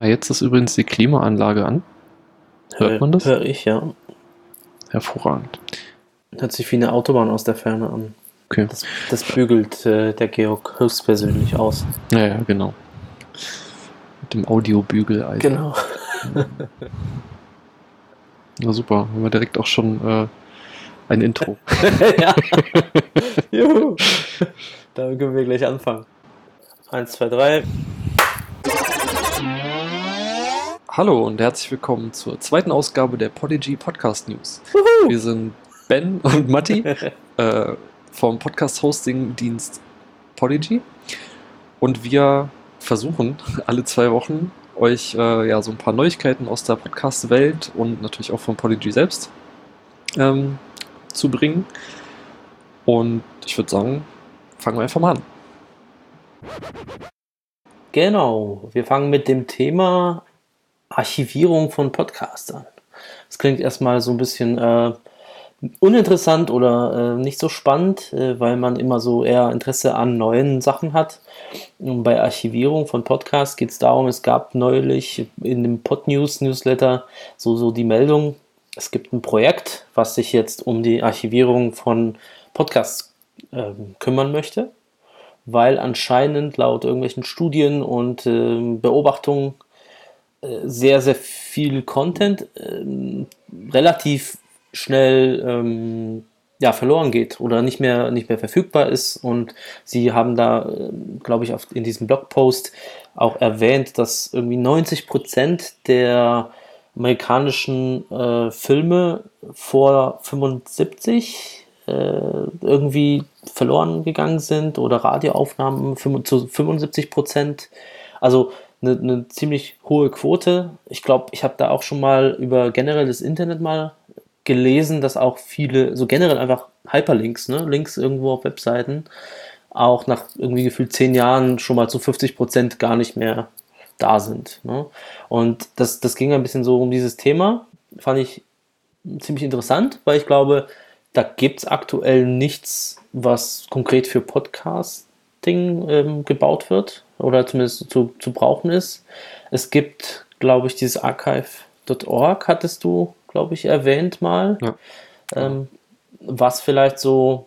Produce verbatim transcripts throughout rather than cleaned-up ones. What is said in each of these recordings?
Ah, Jetzt ist übrigens die Klimaanlage an. Hört man das? Höre ich, ja. Hervorragend. Hört sich wie eine Autobahn aus der Ferne an. Okay. Das, das bügelt äh, der Georg höchstpersönlich aus. Ja, ja, genau. Mit dem Audiobügeleisen. Genau. Na super, haben wir direkt auch schon äh, ein Intro. Ja. Juhu. Da können wir gleich anfangen. Eins, zwei, drei. Hallo und herzlich willkommen zur zweiten Ausgabe der Podigy Podcast News. Wuhu. Wir sind Ben und Matti äh, vom Podcast-Hosting-Dienst Podigy und wir versuchen alle zwei Wochen euch äh, ja so ein paar Neuigkeiten aus der Podcast-Welt und natürlich auch von Podigy selbst ähm, zu bringen. Und ich würde sagen, fangen wir einfach mal an. Genau. Wir fangen mit dem Thema Archivierung von Podcasts an. Das klingt erstmal so ein bisschen äh, uninteressant oder äh, nicht so spannend, äh, weil man immer so eher Interesse an neuen Sachen hat. Und bei Archivierung von Podcasts geht es darum, es gab neulich in dem Podnews-Newsletter so, so die Meldung, es gibt ein Projekt, was sich jetzt um die Archivierung von Podcasts äh, kümmern möchte, weil anscheinend laut irgendwelchen Studien und äh, Beobachtungen äh, sehr, sehr viel Content äh, relativ schnell ähm, ja, verloren geht oder nicht mehr, nicht mehr verfügbar ist. Und sie haben da, äh, glaube ich, auf, in diesem Blogpost auch erwähnt, dass irgendwie neunzig Prozent der amerikanischen äh, Filme vor fünfundsiebzig äh, irgendwie verloren gegangen sind oder Radioaufnahmen zu fünfundsiebzig Prozent. Also eine, eine ziemlich hohe Quote. Ich glaube, ich habe da auch schon mal über generell das Internet mal gelesen, dass auch viele, so generell einfach Hyperlinks, ne, Links irgendwo auf Webseiten, auch nach irgendwie gefühlt zehn Jahren schon mal zu fünfzig Prozent gar nicht mehr da sind. Ne? Und das, das ging ein bisschen so um dieses Thema, fand ich ziemlich interessant, weil ich glaube, da gibt es aktuell nichts, was konkret für Podcasting ähm, gebaut wird oder zumindest zu, zu brauchen ist. Es gibt, glaube ich, dieses archive Punkt org hattest du, glaube ich, erwähnt mal, Ja. ähm, was vielleicht so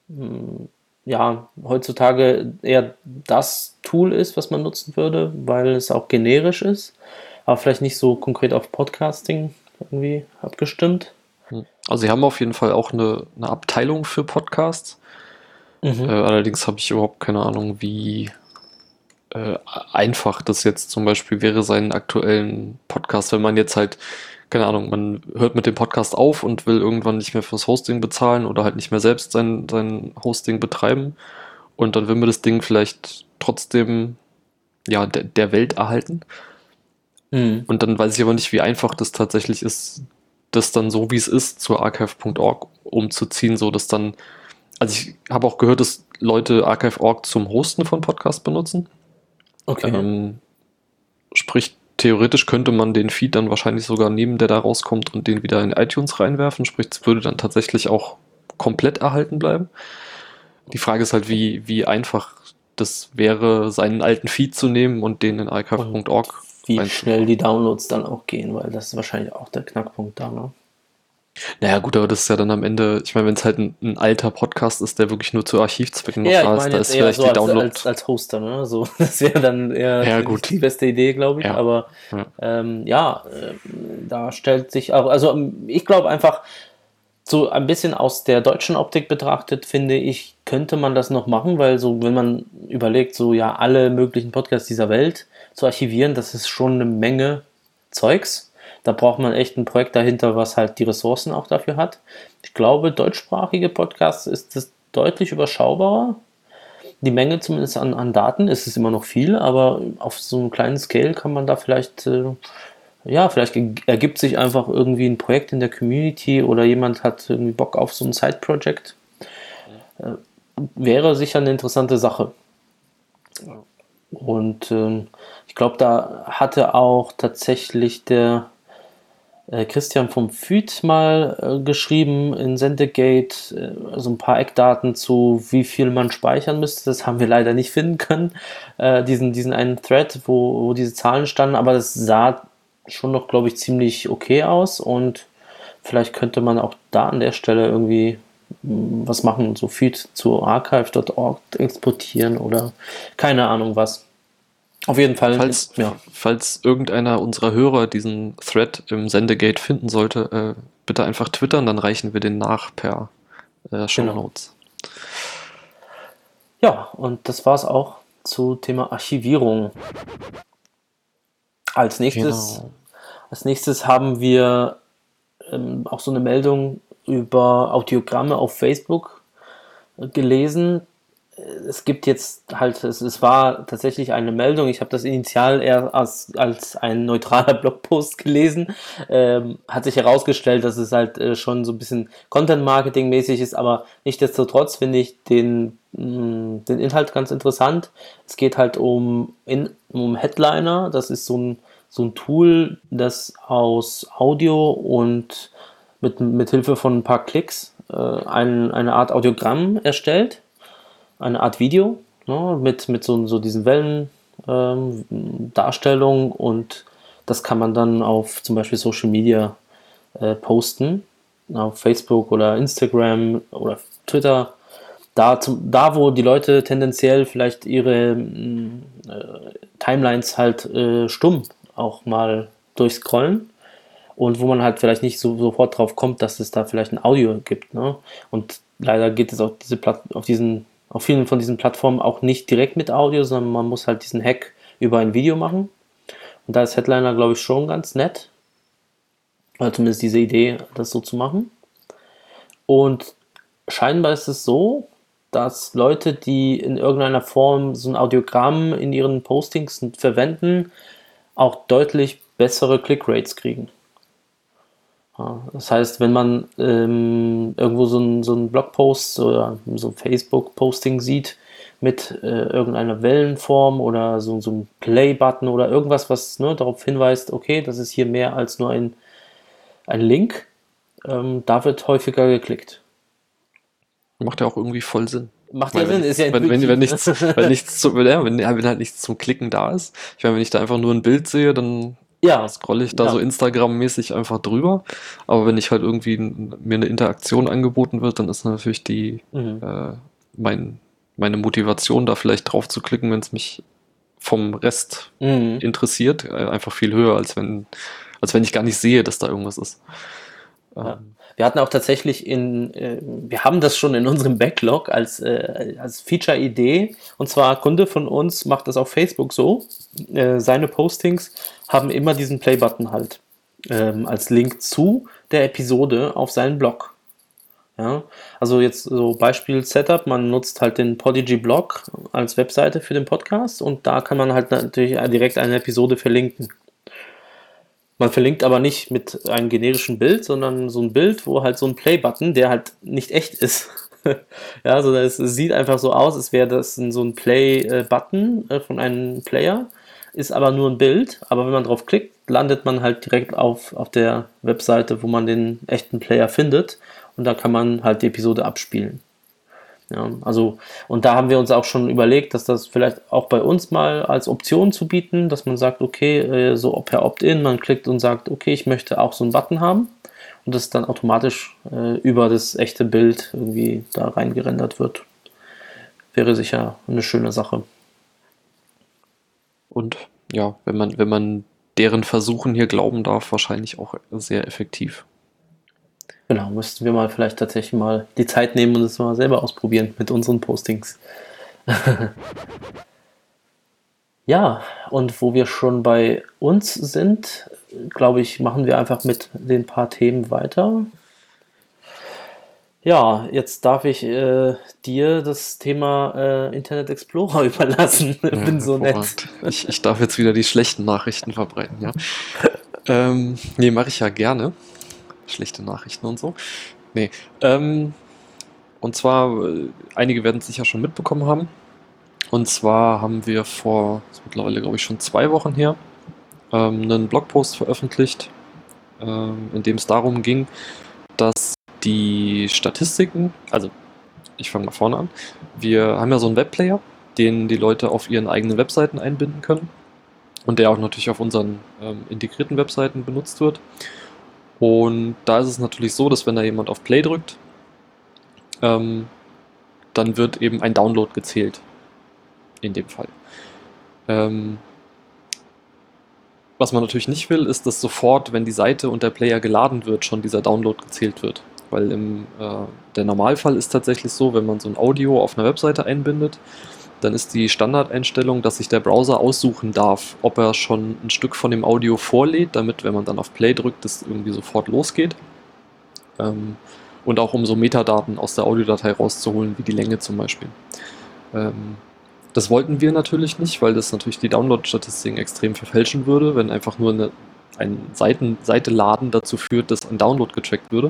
mh, ja, heutzutage eher das Tool ist, was man nutzen würde, weil es auch generisch ist, aber vielleicht nicht so konkret auf Podcasting irgendwie abgestimmt. Also sie haben auf jeden Fall auch eine, eine Abteilung für Podcasts. Mhm. Äh, allerdings habe ich überhaupt keine Ahnung, wie äh, einfach das jetzt zum Beispiel wäre, seinen aktuellen Podcast, wenn man jetzt halt, keine Ahnung, man hört mit dem Podcast auf und will irgendwann nicht mehr fürs Hosting bezahlen oder halt nicht mehr selbst sein, sein Hosting betreiben und dann will man das Ding vielleicht trotzdem ja, der, der Welt erhalten. Mhm. Und dann weiß ich aber nicht, wie einfach das tatsächlich ist, das dann so, wie es ist, zur archive Punkt org umzuziehen, so dass dann, also ich habe auch gehört, dass Leute archive Punkt org zum Hosten von Podcasts benutzen. Okay. Ähm, sprich, theoretisch könnte man den Feed dann wahrscheinlich sogar nehmen, der da rauskommt und den wieder in iTunes reinwerfen. Sprich, es würde dann tatsächlich auch komplett erhalten bleiben. Die Frage ist halt, wie, wie einfach das wäre, seinen alten Feed zu nehmen und den in archive Punkt org Wie reinzubauen. schnell die Downloads dann auch gehen, weil das ist wahrscheinlich auch der Knackpunkt da, ne? Naja, gut, aber das ist ja dann am Ende, ich meine, wenn es halt ein, ein alter Podcast ist, der wirklich nur zu Archivzwecken noch Ja, da ich ist, meine da jetzt ist eher vielleicht so die als, Download. als, als Hoster, ne? So, das wäre dann eher Ja, nicht gut. die beste Idee, glaube ich. Ja. Aber Ja. ähm, ja, äh, da stellt sich auch, also ähm, ich glaube einfach, so ein bisschen aus der deutschen Optik betrachtet, finde ich, könnte man das noch machen, weil so, wenn man überlegt, so ja, alle möglichen Podcasts dieser Welt zu archivieren, das ist schon eine Menge Zeugs. Da braucht man echt ein Projekt dahinter, was halt die Ressourcen auch dafür hat. Ich glaube, deutschsprachige Podcasts ist das deutlich überschaubarer. Die Menge zumindest an, an Daten ist es immer noch viel, aber auf so einem kleinen Scale kann man da vielleicht, äh, ja, vielleicht ergibt sich einfach irgendwie ein Projekt in der Community oder jemand hat irgendwie Bock auf so ein Side-Project. Äh, wäre sicher eine interessante Sache. Und ähm, ich glaube, da hatte auch tatsächlich der äh, Christian vom Füd mal äh, geschrieben in Sendegate, äh, also ein paar Eckdaten zu, wie viel man speichern müsste. Das haben wir leider nicht finden können, äh, diesen, diesen einen Thread, wo, wo diese Zahlen standen, aber das sah schon noch, glaube ich, ziemlich okay aus und vielleicht könnte man auch da an der Stelle irgendwie mh, was machen, so Feed zu archive Punkt org exportieren oder keine Ahnung was. Auf jeden Fall, Falls, ja. falls irgendeiner unserer Hörer diesen Thread im Sendegate finden sollte, äh, bitte einfach twittern, dann reichen wir den nach per äh, Shownotes. Genau. Ja, und das war es auch zu Thema Archivierung. Als nächstes, Genau. als nächstes haben wir ähm, auch so eine Meldung über Audiogramme auf Facebook äh, gelesen. Es gibt jetzt halt, es, es war tatsächlich eine Meldung, ich habe das initial eher als, als ein neutraler Blogpost gelesen, ähm, hat sich herausgestellt, dass es halt äh, schon so ein bisschen Content-Marketing-mäßig ist, aber nichtsdestotrotz finde ich den, mh, den Inhalt ganz interessant. Es geht halt um, in, um Headliner, das ist so ein, so ein Tool, das aus Audio und mit, mit Hilfe von ein paar Klicks äh, ein, eine Art Audiogramm erstellt, eine Art Video, ne, mit, mit so, so diesen Wellendarstellungen, ähm, und das kann man dann auf zum Beispiel Social Media äh, posten, auf Facebook oder Instagram oder Twitter, da, zum, da wo die Leute tendenziell vielleicht ihre mh, äh, Timelines halt äh, stumm auch mal durchscrollen und wo man halt vielleicht nicht so, sofort drauf kommt, dass es da vielleicht ein Audio gibt. Ne? Und leider geht es auf, diese Platt, auf, diesen, auf vielen von diesen Plattformen auch nicht direkt mit Audio, sondern man muss halt diesen Hack über ein Video machen. Und da ist Headliner, glaube ich, schon ganz nett. Oder zumindest diese Idee, das so zu machen. Und scheinbar ist es so, dass Leute, die in irgendeiner Form so ein Audiogramm in ihren Postings verwenden, auch deutlich bessere Click-Rates kriegen. Ja, das heißt, wenn man ähm, irgendwo so einen so Blogpost oder so ein Facebook-Posting sieht mit äh, irgendeiner Wellenform oder so, so einem Play-Button oder irgendwas, was ne, darauf hinweist, okay, das ist hier mehr als nur ein, ein Link, ähm, da wird häufiger geklickt. Macht ja auch irgendwie voll Sinn. Macht ja Sinn, ist ja wenn, wenn, wenn, nichts, intuitiv. wenn, nichts zu, ja, wenn, wenn halt nichts zum Klicken da ist. Ich meine, wenn ich da einfach nur ein Bild sehe, dann Ja, scrolle ich da ja. so Instagram-mäßig einfach drüber. Aber wenn ich halt irgendwie n- mir eine Interaktion angeboten wird, dann ist natürlich die Mhm. äh, mein, meine Motivation, da vielleicht drauf zu klicken, wenn es mich vom Rest Mhm. interessiert, äh, einfach viel höher, als wenn, als wenn ich gar nicht sehe, dass da irgendwas ist. Ja. Ähm, Wir hatten auch tatsächlich in, äh, wir haben das schon in unserem Backlog als, äh, als Feature-Idee. Und zwar ein Kunde von uns macht das auf Facebook so. Äh, seine Postings haben immer diesen Play-Button halt ähm, als Link zu der Episode auf seinen Blog. Ja, also jetzt so Beispiel Setup, man nutzt halt den Podigy-Blog als Webseite für den Podcast und da kann man halt natürlich direkt eine Episode verlinken. Man verlinkt aber nicht mit einem generischen Bild, sondern so ein Bild, wo halt so ein Play-Button, der halt nicht echt ist. Ja, also es sieht einfach so aus, als wäre das ein, so ein Play-Button äh, von einem Player, ist aber nur ein Bild. Aber wenn man drauf klickt, landet man halt direkt auf, auf der Webseite, wo man den echten Player findet. Und da kann man halt die Episode abspielen. Ja, also, und da haben wir uns auch schon überlegt, dass das vielleicht auch bei uns mal als Option zu bieten, dass man sagt, okay, äh, so per Opt-in, man klickt und sagt, okay, ich möchte auch so einen Button haben und das dann automatisch äh, über das echte Bild irgendwie da reingerendert wird. Wäre sicher eine schöne Sache. Und ja, wenn man, wenn man deren Versuchen hier glauben darf, wahrscheinlich auch sehr effektiv. Genau, müssten wir mal vielleicht tatsächlich mal die Zeit nehmen und es mal selber ausprobieren mit unseren Postings. Ja, und wo wir schon bei uns sind, glaube ich, machen wir einfach mit den paar Themen weiter. Ja, jetzt darf ich äh, dir das Thema äh, Internet Explorer überlassen. Ich bin so nett. Hervorragend. Ich, ich darf jetzt wieder die schlechten Nachrichten verbreiten, ja. ähm, nee, mache ich ja gerne. Schlechte Nachrichten und so. Nee. Ähm, und zwar, äh, einige werden es sicher schon mitbekommen haben. Und zwar haben wir vor, das ist mittlerweile glaube ich schon zwei Wochen her, ähm, einen Blogpost veröffentlicht, ähm, in dem es darum ging, dass die Statistiken, also ich fange mal vorne an, wir haben ja so einen Webplayer, den die Leute auf ihren eigenen Webseiten einbinden können und der auch natürlich auf unseren ähm, integrierten Webseiten benutzt wird. Und da ist es natürlich so, dass wenn da jemand auf Play drückt, ähm, dann wird eben ein Download gezählt, in dem Fall. Ähm, was man natürlich nicht will, ist, dass sofort, wenn die Seite und der Player geladen wird, schon dieser Download gezählt wird. Weil im, äh, der Normalfall ist tatsächlich so, wenn man so ein Audio auf einer Webseite einbindet, dann ist die Standardeinstellung, dass sich der Browser aussuchen darf, ob er schon ein Stück von dem Audio vorlädt, damit, wenn man dann auf Play drückt, das irgendwie sofort losgeht. Ähm, und auch um so Metadaten aus der Audiodatei rauszuholen, wie die Länge zum Beispiel. Ähm, das wollten wir natürlich nicht, weil das natürlich die Download-Statistiken extrem verfälschen würde, wenn einfach nur eine, ein Seiten, Seite-Laden dazu führt, dass ein Download getrackt würde.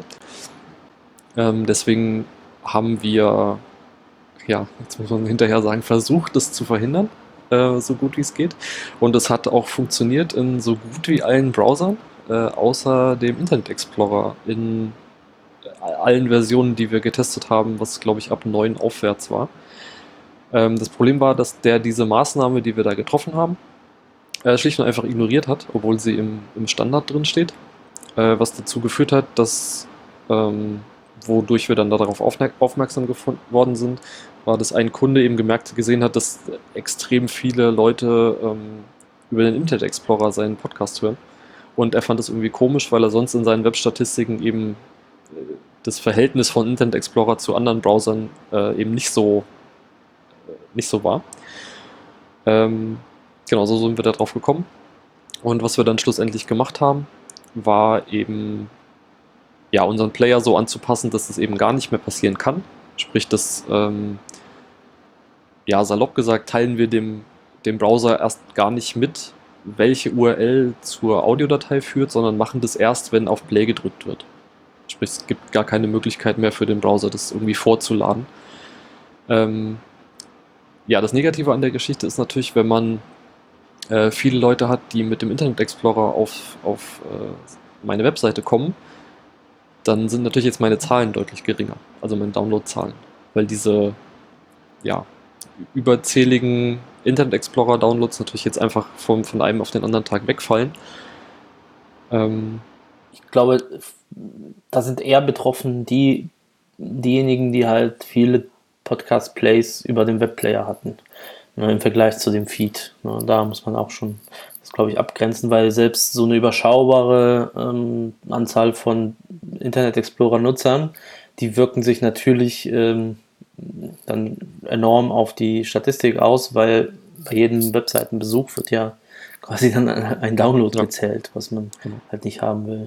Ähm, deswegen haben wir, ja, jetzt muss man hinterher sagen, versucht, das zu verhindern, äh, so gut wie es geht. Und es hat auch funktioniert in so gut wie allen Browsern, äh, außer dem Internet Explorer in allen Versionen, die wir getestet haben, was glaube ich ab neun aufwärts war. Ähm, das Problem war, dass der diese Maßnahme, die wir da getroffen haben, äh, schlicht und einfach ignoriert hat, obwohl sie im, im Standard drin steht, äh, was dazu geführt hat, dass, ähm, wodurch wir dann darauf aufmerk- aufmerksam geworden sind, war, dass ein Kunde eben gemerkt, gesehen hat, dass extrem viele Leute ähm, über den Internet Explorer seinen Podcast hören. Und er fand das irgendwie komisch, weil er sonst in seinen Webstatistiken eben äh, das Verhältnis von Internet Explorer zu anderen Browsern äh, eben nicht so, äh, nicht so war. Ähm, genau, so sind wir da drauf gekommen. Und was wir dann schlussendlich gemacht haben, war eben ja, unseren Player so anzupassen, dass das eben gar nicht mehr passieren kann. Sprich, dass, ähm, ja, salopp gesagt, teilen wir dem, dem Browser erst gar nicht mit, welche U R L zur Audiodatei führt, sondern machen das erst, wenn auf Play gedrückt wird. Sprich, es gibt gar keine Möglichkeit mehr für den Browser, das irgendwie vorzuladen. Ähm, ja, das Negative an der Geschichte ist natürlich, wenn man äh, viele Leute hat, die mit dem Internet Explorer auf, auf äh, meine Webseite kommen, dann sind natürlich jetzt meine Zahlen deutlich geringer, also meine Downloadzahlen, weil diese, ja, überzähligen Internet Explorer Downloads natürlich jetzt einfach vom, von einem auf den anderen Tag wegfallen. Ähm, Ich glaube, da sind eher betroffen die, diejenigen, die halt viele Podcast-Plays über den Webplayer hatten, ne, im Vergleich zu dem Feed. Ne, da muss man auch schon das, glaube ich, abgrenzen, weil selbst so eine überschaubare ähm, Anzahl von Internet Explorer-Nutzern, die wirken sich natürlich ähm, dann enorm auf die Statistik aus, weil bei jedem Webseitenbesuch wird ja quasi dann ein Download Ja. gezählt, was man Genau. halt nicht haben will.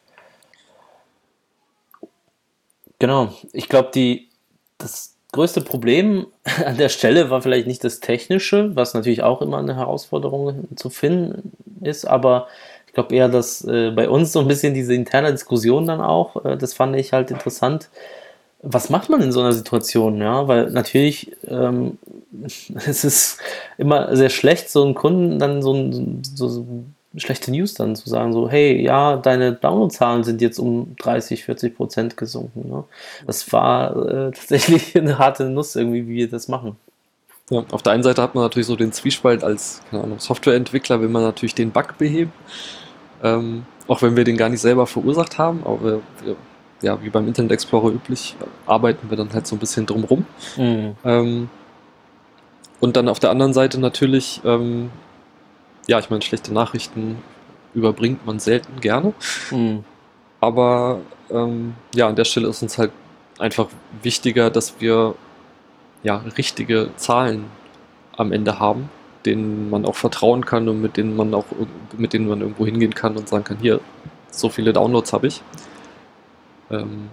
Genau, ich glaube, die das größte Problem an der Stelle war vielleicht nicht das Technische, was natürlich auch immer eine Herausforderung zu finden ist, aber ich glaube eher, dass äh, bei uns so ein bisschen diese interne Diskussion dann auch, äh, das fand ich halt interessant. Was macht man in so einer Situation? Ja, weil natürlich ähm, es ist immer sehr schlecht, so einen Kunden dann so, ein, so, so schlechte News dann zu sagen, so, hey, ja, deine Downloadzahlen sind jetzt um dreißig, vierzig Prozent gesunken. Ne? Das war äh, tatsächlich eine harte Nuss irgendwie, wie wir das machen. ja, auf der einen Seite hat man natürlich so den Zwiespalt als, keine Ahnung, Softwareentwickler, will man natürlich den Bug beheben, ähm, auch wenn wir den gar nicht selber verursacht haben, aber wir, ja, wie beim Internet Explorer üblich, arbeiten wir dann halt so ein bisschen drumrum. Mhm. Ähm, und dann auf der anderen Seite natürlich, ähm, ja, ich meine, schlechte Nachrichten überbringt man selten gerne, Mhm. aber ähm, ja, an der Stelle ist uns halt einfach wichtiger, dass wir ja richtige Zahlen am Ende haben, denen man auch vertrauen kann und mit denen man auch mit denen man irgendwo hingehen kann und sagen kann, hier, so viele Downloads habe ich. Ähm,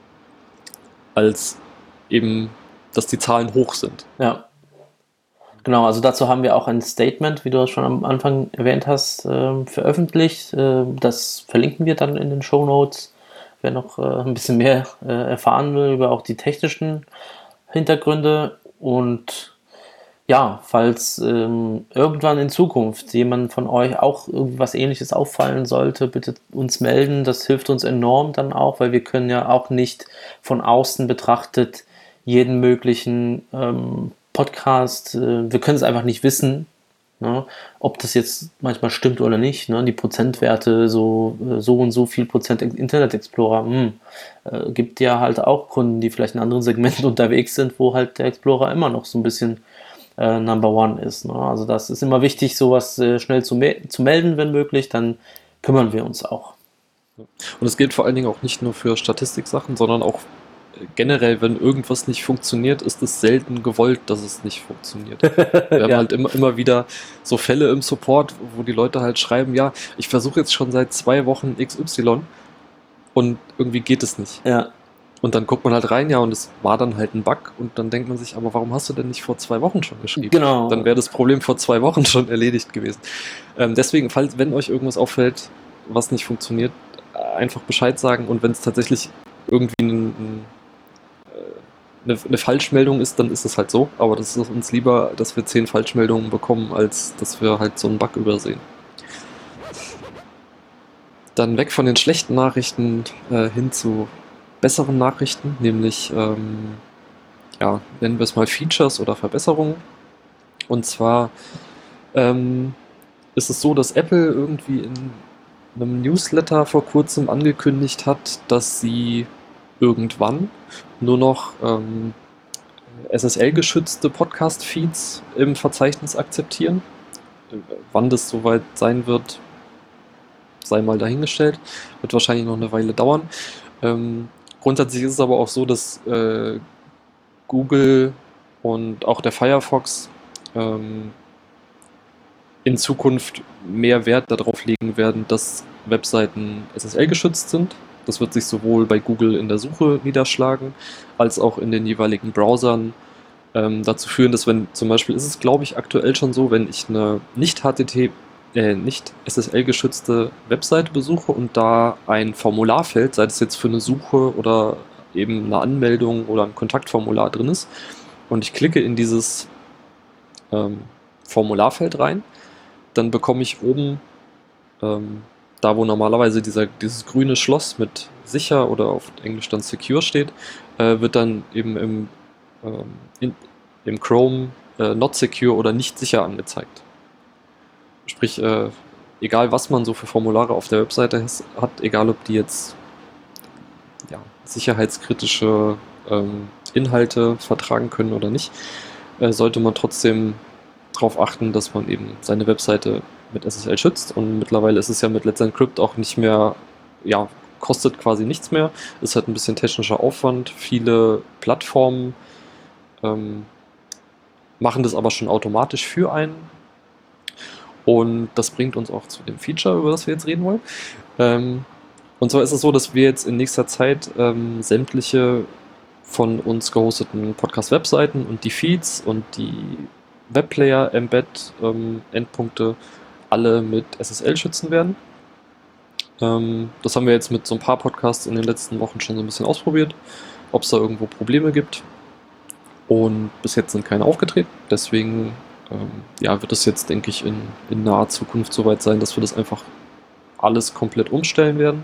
als eben, dass die Zahlen hoch sind. Ja. Genau, also dazu haben wir auch ein Statement, wie du es schon am Anfang erwähnt hast, ähm, veröffentlicht. Ähm, das verlinken wir dann in den Shownotes. Wer noch äh, ein bisschen mehr äh, erfahren will über auch die technischen Hintergründe. Und ja, falls ähm, irgendwann in Zukunft jemand von euch auch irgendwas Ähnliches auffallen sollte, bitte uns melden. Das hilft uns enorm dann auch, weil wir können ja auch nicht von außen betrachtet jeden möglichen ähm, Podcast, äh, wir können es einfach nicht wissen, ne, ob das jetzt manchmal stimmt oder nicht. Ne? Die Prozentwerte, so, äh, so und so viel Prozent Internet Explorer, hm, äh, gibt ja halt auch Kunden, die vielleicht in anderen Segmenten unterwegs sind, wo halt der Explorer immer noch so ein bisschen äh, Number One ist. Ne? Also das ist immer wichtig, sowas äh, schnell zu, me- zu melden, wenn möglich, dann kümmern wir uns auch. Und es gilt vor allen Dingen auch nicht nur für Statistiksachen, sondern auch äh, generell, wenn irgendwas nicht funktioniert, ist es selten gewollt, dass es nicht funktioniert. Wir haben Ja. halt immer, immer wieder so Fälle im Support, wo die Leute halt schreiben, ja, ich versuche jetzt schon seit zwei Wochen X Y und irgendwie geht es nicht. Ja, Und dann guckt man halt rein, ja, und es war dann halt ein Bug und dann denkt man sich, aber warum hast du denn nicht vor zwei Wochen schon geschrieben? genau. Dann wäre das Problem vor zwei Wochen schon erledigt gewesen. Ähm, deswegen, falls, wenn euch irgendwas auffällt, was nicht funktioniert, einfach Bescheid sagen, und wenn es tatsächlich irgendwie ein, ein, äh, eine, eine Falschmeldung ist, dann ist es halt so, aber das ist uns lieber, dass wir zehn Falschmeldungen bekommen, als dass wir halt so einen Bug übersehen. Dann weg von den schlechten Nachrichten äh, hin zu besseren Nachrichten, nämlich, ähm, ja, nennen wir es mal Features oder Verbesserungen. Und zwar ähm, ist es so, dass Apple irgendwie in einem Newsletter vor kurzem angekündigt hat, dass sie irgendwann nur noch ähm, S S L-geschützte Podcast-Feeds im Verzeichnis akzeptieren. Wann das soweit sein wird, sei mal dahingestellt. Wird wahrscheinlich noch eine Weile dauern. Ähm, grundsätzlich ist es aber auch so, dass äh, Google und auch der Firefox ähm, in Zukunft mehr Wert darauf legen werden, dass Webseiten S S L-geschützt sind. Das wird sich sowohl bei Google in der Suche niederschlagen, als auch in den jeweiligen Browsern ähm, dazu führen, dass, wenn zum Beispiel ist es, glaube ich, aktuell schon so, wenn ich eine nicht H T T P, äh, nicht S S L-geschützte Webseite besuche und da ein Formularfeld, sei es jetzt für eine Suche oder eben eine Anmeldung oder ein Kontaktformular drin ist, und ich klicke in dieses ähm, Formularfeld rein, dann bekomme ich oben, ähm, da wo normalerweise dieser, dieses grüne Schloss mit sicher oder auf Englisch dann secure steht, äh, wird dann eben im, ähm, in, im Chrome äh, not secure oder nicht sicher angezeigt. Sprich, äh, egal was man so für Formulare auf der Webseite has, hat, egal ob die jetzt ja, sicherheitskritische ähm, Inhalte vertragen können oder nicht, äh, sollte man trotzdem darauf achten, dass man eben seine Webseite mit S S L schützt. Und mittlerweile ist es ja mit Let's Encrypt auch nicht mehr, ja, kostet quasi nichts mehr. Ist halt ein bisschen technischer Aufwand. Viele Plattformen ähm, machen das aber schon automatisch für einen. Und das bringt uns auch zu dem Feature, über das wir jetzt reden wollen. Ähm, und zwar ist es so, dass wir jetzt in nächster Zeit ähm, sämtliche von uns gehosteten Podcast-Webseiten und die Feeds und die Webplayer, Embed, ähm, Endpunkte alle mit S S L schützen werden. Ähm, das haben wir jetzt mit so ein paar Podcasts in den letzten Wochen schon so ein bisschen ausprobiert, ob es da irgendwo Probleme gibt. Und bis jetzt sind keine aufgetreten. Deswegen ähm, ja, wird es jetzt, denke ich, in, in naher Zukunft soweit sein, dass wir das einfach alles komplett umstellen werden.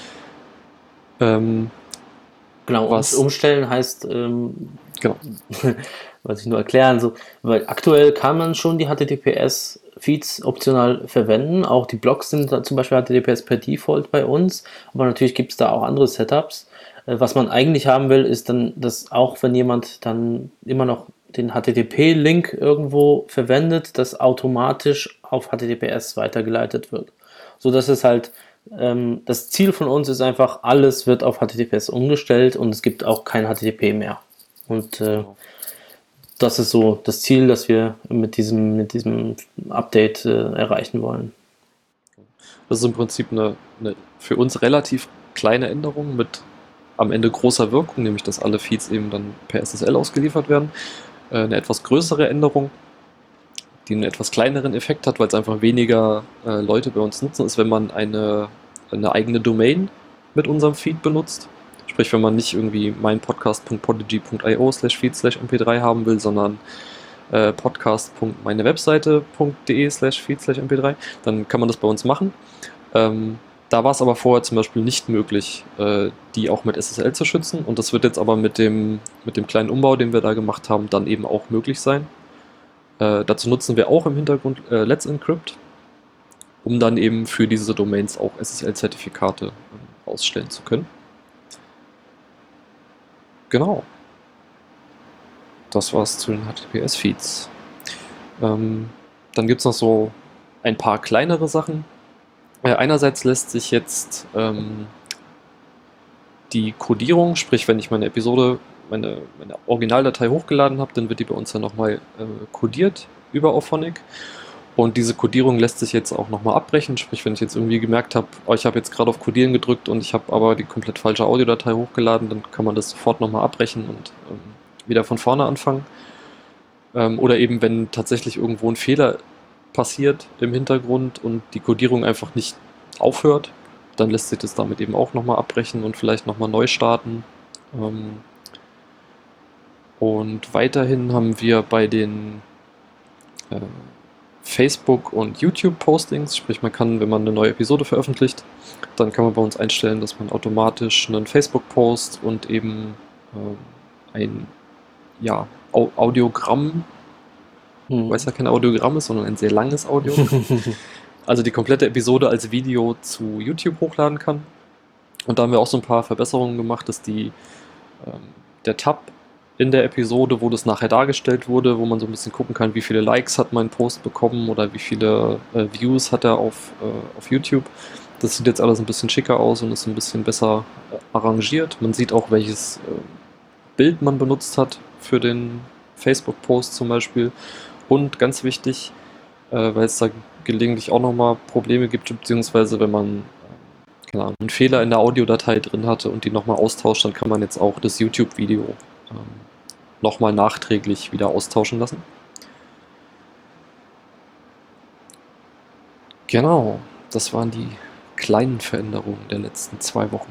Ähm, Genau, was, umstellen heißt, ähm, genau. was ich nur erklären, so, weil aktuell kann man schon die H T T P S-Feeds optional verwenden. Auch die Blogs sind da zum Beispiel H T T P S per Default bei uns, aber natürlich gibt es da auch andere Setups. Äh, was man eigentlich haben will, ist dann, dass auch wenn jemand dann immer noch den H T T P-Link irgendwo verwendet, das automatisch auf H T T P S weitergeleitet wird. So dass es halt, ähm, das Ziel von uns ist einfach, alles wird auf H T T P S umgestellt und es gibt auch kein H T T P mehr. Und äh, das ist so das Ziel, das wir mit diesem, mit diesem Update äh, erreichen wollen. Das ist im Prinzip eine, eine für uns relativ kleine Änderung mit am Ende großer Wirkung, nämlich dass alle Feeds eben dann per S S L ausgeliefert werden. Äh, eine etwas größere Änderung, die einen etwas kleineren Effekt hat, weil es einfach weniger äh, Leute bei uns nutzen, ist, wenn man eine, eine eigene Domain mit unserem Feed benutzt. Sprich, wenn man nicht irgendwie meinpodcast punkt podigy punkt io slash feed slash m p drei haben will, sondern äh, podcast.meinewebseite.de slash feed slash mp3, dann kann man das bei uns machen. Ähm, da war es aber vorher zum Beispiel nicht möglich, äh, die auch mit S S L zu schützen, und das wird jetzt aber mit dem, mit dem kleinen Umbau, den wir da gemacht haben, dann eben auch möglich sein. Äh, dazu nutzen wir auch im Hintergrund äh, Let's Encrypt, um dann eben für diese Domains auch S S L-Zertifikate äh, ausstellen zu können. Genau. Das war's zu den H T T P S-Feeds. Ähm, dann gibt es noch so ein paar kleinere Sachen. Äh, einerseits lässt sich jetzt ähm, die Codierung, sprich, wenn ich meine Episode, meine, meine Originaldatei hochgeladen habe, dann wird die bei uns ja nochmal äh, codiert über Auphonic. Und diese Codierung lässt sich jetzt auch nochmal abbrechen, sprich, wenn ich jetzt irgendwie gemerkt habe, oh, ich habe jetzt gerade auf Codieren gedrückt und ich habe aber die komplett falsche Audiodatei hochgeladen, dann kann man das sofort nochmal abbrechen und ähm, wieder von vorne anfangen. Ähm, oder eben, wenn tatsächlich irgendwo ein Fehler passiert im Hintergrund und die Codierung einfach nicht aufhört, dann lässt sich das damit eben auch nochmal abbrechen und vielleicht nochmal neu starten. Ähm, und weiterhin haben wir bei den äh, Facebook- und YouTube-Postings, sprich man kann, wenn man eine neue Episode veröffentlicht, dann kann man bei uns einstellen, dass man automatisch einen Facebook-Post und eben äh, ein ja, Au- Audiogramm, Hm. weil es ja kein Audiogramm ist, sondern ein sehr langes Audiogramm, also die komplette Episode als Video zu YouTube hochladen kann. Und da haben wir auch so ein paar Verbesserungen gemacht, dass die ähm, der Tab in der Episode, wo das nachher dargestellt wurde, wo man so ein bisschen gucken kann, wie viele Likes hat mein Post bekommen oder wie viele äh, Views hat er auf, äh, auf YouTube. Das sieht jetzt alles ein bisschen schicker aus und ist ein bisschen besser äh, arrangiert. Man sieht auch, welches äh, Bild man benutzt hat für den Facebook-Post zum Beispiel. Und ganz wichtig, äh, weil es da gelegentlich auch nochmal Probleme gibt, beziehungsweise wenn man äh, keine Ahnung, einen Fehler in der Audiodatei drin hatte und die nochmal austauscht, dann kann man jetzt auch das YouTube-Video ähm, nochmal nachträglich wieder austauschen lassen. Genau, das waren die kleinen Veränderungen der letzten zwei Wochen.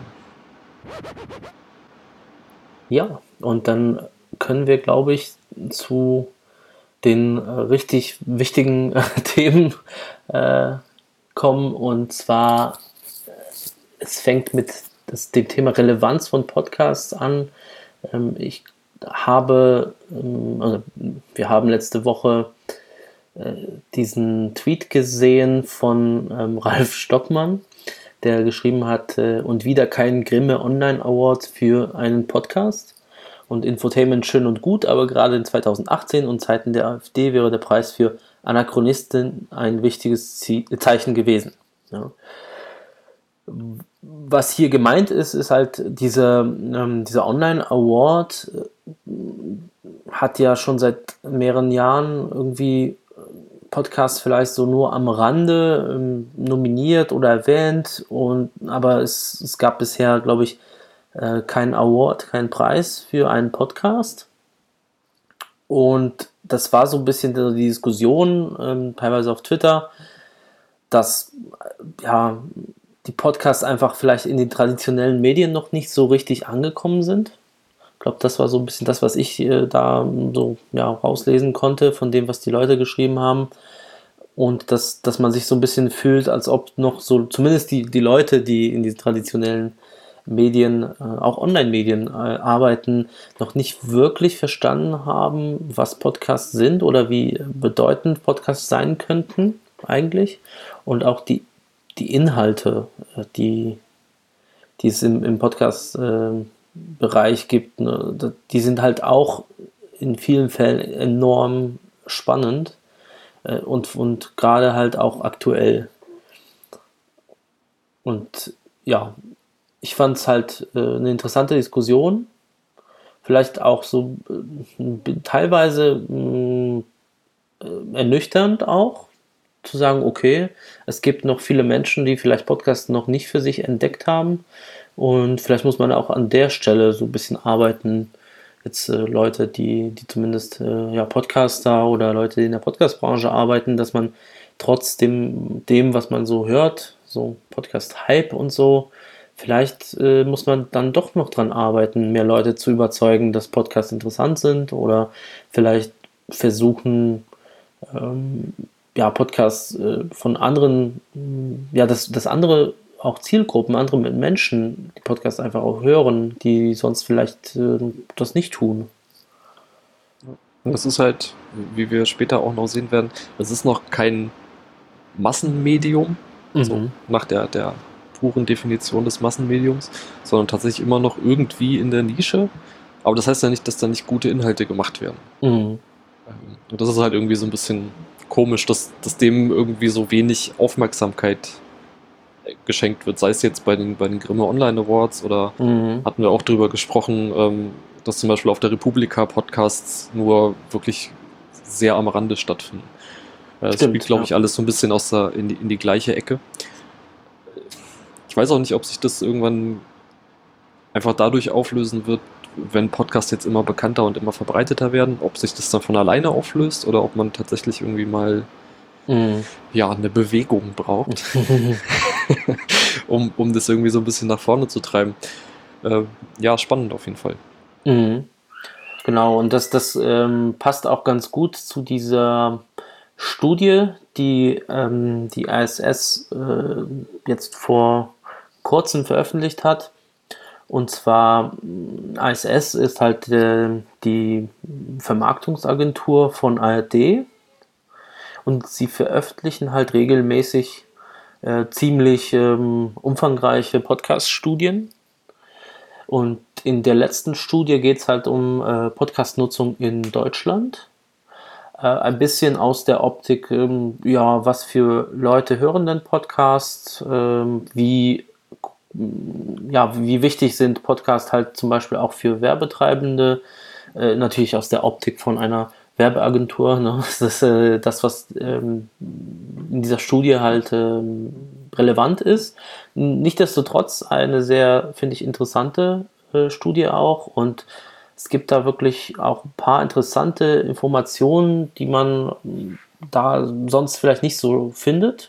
Ja, und dann können wir, glaube ich, zu den äh, richtig wichtigen äh, Themen äh, kommen. Und zwar, äh, es fängt mit das, dem Thema Relevanz von Podcasts an. Ähm, ich habe, ähm, also wir haben letzte Woche äh, diesen Tweet gesehen von ähm, Ralf Stockmann, der geschrieben hat, äh, und wieder kein Grimme Online Award für einen Podcast. Und Infotainment schön und gut, aber gerade in zweitausendachtzehn und Zeiten der AfD wäre der Preis für Anachronisten ein wichtiges Zeichen gewesen. Ja. Was hier gemeint ist, ist halt dieser, ähm, dieser Online Award äh, hat ja schon seit mehreren Jahren irgendwie Podcasts vielleicht so nur am Rande ähm, nominiert oder erwähnt, und aber es, es gab bisher, glaube ich, äh, keinen Award, keinen Preis für einen Podcast. Und das war so ein bisschen die Diskussion, ähm, teilweise auf Twitter, dass äh, ja, die Podcasts einfach vielleicht in den traditionellen Medien noch nicht so richtig angekommen sind. Ich glaube, das war so ein bisschen das, was ich äh, da so ja, rauslesen konnte von dem, was die Leute geschrieben haben. Und dass, dass man sich so ein bisschen fühlt, als ob noch so, zumindest die, die Leute, die in diesen traditionellen Medien, äh, auch Online-Medien äh, arbeiten, noch nicht wirklich verstanden haben, was Podcasts sind oder wie bedeutend Podcasts sein könnten eigentlich. Und auch die, die Inhalte, äh, die, die es im, im Podcast-Bereich äh, gibt, ne, die sind halt auch in vielen Fällen enorm spannend. Und, und gerade halt auch aktuell. Und ja, ich fand es halt äh, eine interessante Diskussion. Vielleicht auch so äh, teilweise äh, ernüchternd auch, zu sagen, okay, es gibt noch viele Menschen, die vielleicht Podcasts noch nicht für sich entdeckt haben. Und vielleicht muss man auch an der Stelle so ein bisschen arbeiten. Jetzt äh, Leute, die, die zumindest äh, ja, Podcaster oder Leute, die in der Podcast-Branche arbeiten, dass man trotzdem dem, was man so hört, so Podcast-Hype und so, vielleicht äh, muss man dann doch noch dran arbeiten, mehr Leute zu überzeugen, dass Podcasts interessant sind, oder vielleicht versuchen, ähm, ja, Podcasts äh, von anderen, mh, ja, dass, dass andere auch Zielgruppen, andere Menschen die Podcasts einfach auch hören, die sonst vielleicht äh, das nicht tun. Und das ist halt, wie wir später auch noch sehen werden, es ist noch kein Massenmedium, so Mhm. nach der, der puren Definition des Massenmediums, sondern tatsächlich immer noch irgendwie in der Nische. Aber das heißt ja nicht, dass da nicht gute Inhalte gemacht werden. Mhm. Ähm, Und das ist halt irgendwie so ein bisschen komisch, dass, dass dem irgendwie so wenig Aufmerksamkeit äh, geschenkt wird. Sei es jetzt bei den, bei den Grimme Online Awards oder Mhm. hatten wir auch drüber gesprochen, ähm, dass zum Beispiel auf der Republika Podcasts nur wirklich sehr am Rande stattfinden. Äh, Es spielt, Stimmt, glaube ja. ich, alles so ein bisschen aus der, in, die, in die gleiche Ecke. Ich weiß auch nicht, ob sich das irgendwann einfach dadurch auflösen wird, wenn Podcasts jetzt immer bekannter und immer verbreiteter werden, ob sich das dann von alleine auflöst oder ob man tatsächlich irgendwie mal Mhm. ja, eine Bewegung braucht, um, um das irgendwie so ein bisschen nach vorne zu treiben. Äh, ja, spannend auf jeden Fall. Mhm. Genau, und das, das ähm, passt auch ganz gut zu dieser Studie, die die die I S S äh, jetzt vor kurzem veröffentlicht hat. Und zwar, I S S ist halt äh, die Vermarktungsagentur von A R D und sie veröffentlichen halt regelmäßig äh, ziemlich ähm, umfangreiche Podcast-Studien. Und in der letzten Studie geht es halt um äh, Podcast-Nutzung in Deutschland. Äh, ein bisschen aus der Optik, ähm, ja, was für Leute hören denn Podcasts, ähm, wie, ja, wie wichtig sind Podcasts halt zum Beispiel auch für Werbetreibende, äh, natürlich aus der Optik von einer Werbeagentur. Ne? Das ist äh, das, was ähm, in dieser Studie halt ähm, relevant ist. Nichtsdestotrotz eine sehr, finde ich, interessante äh, Studie auch, und es gibt da wirklich auch ein paar interessante Informationen, die man da sonst vielleicht nicht so findet.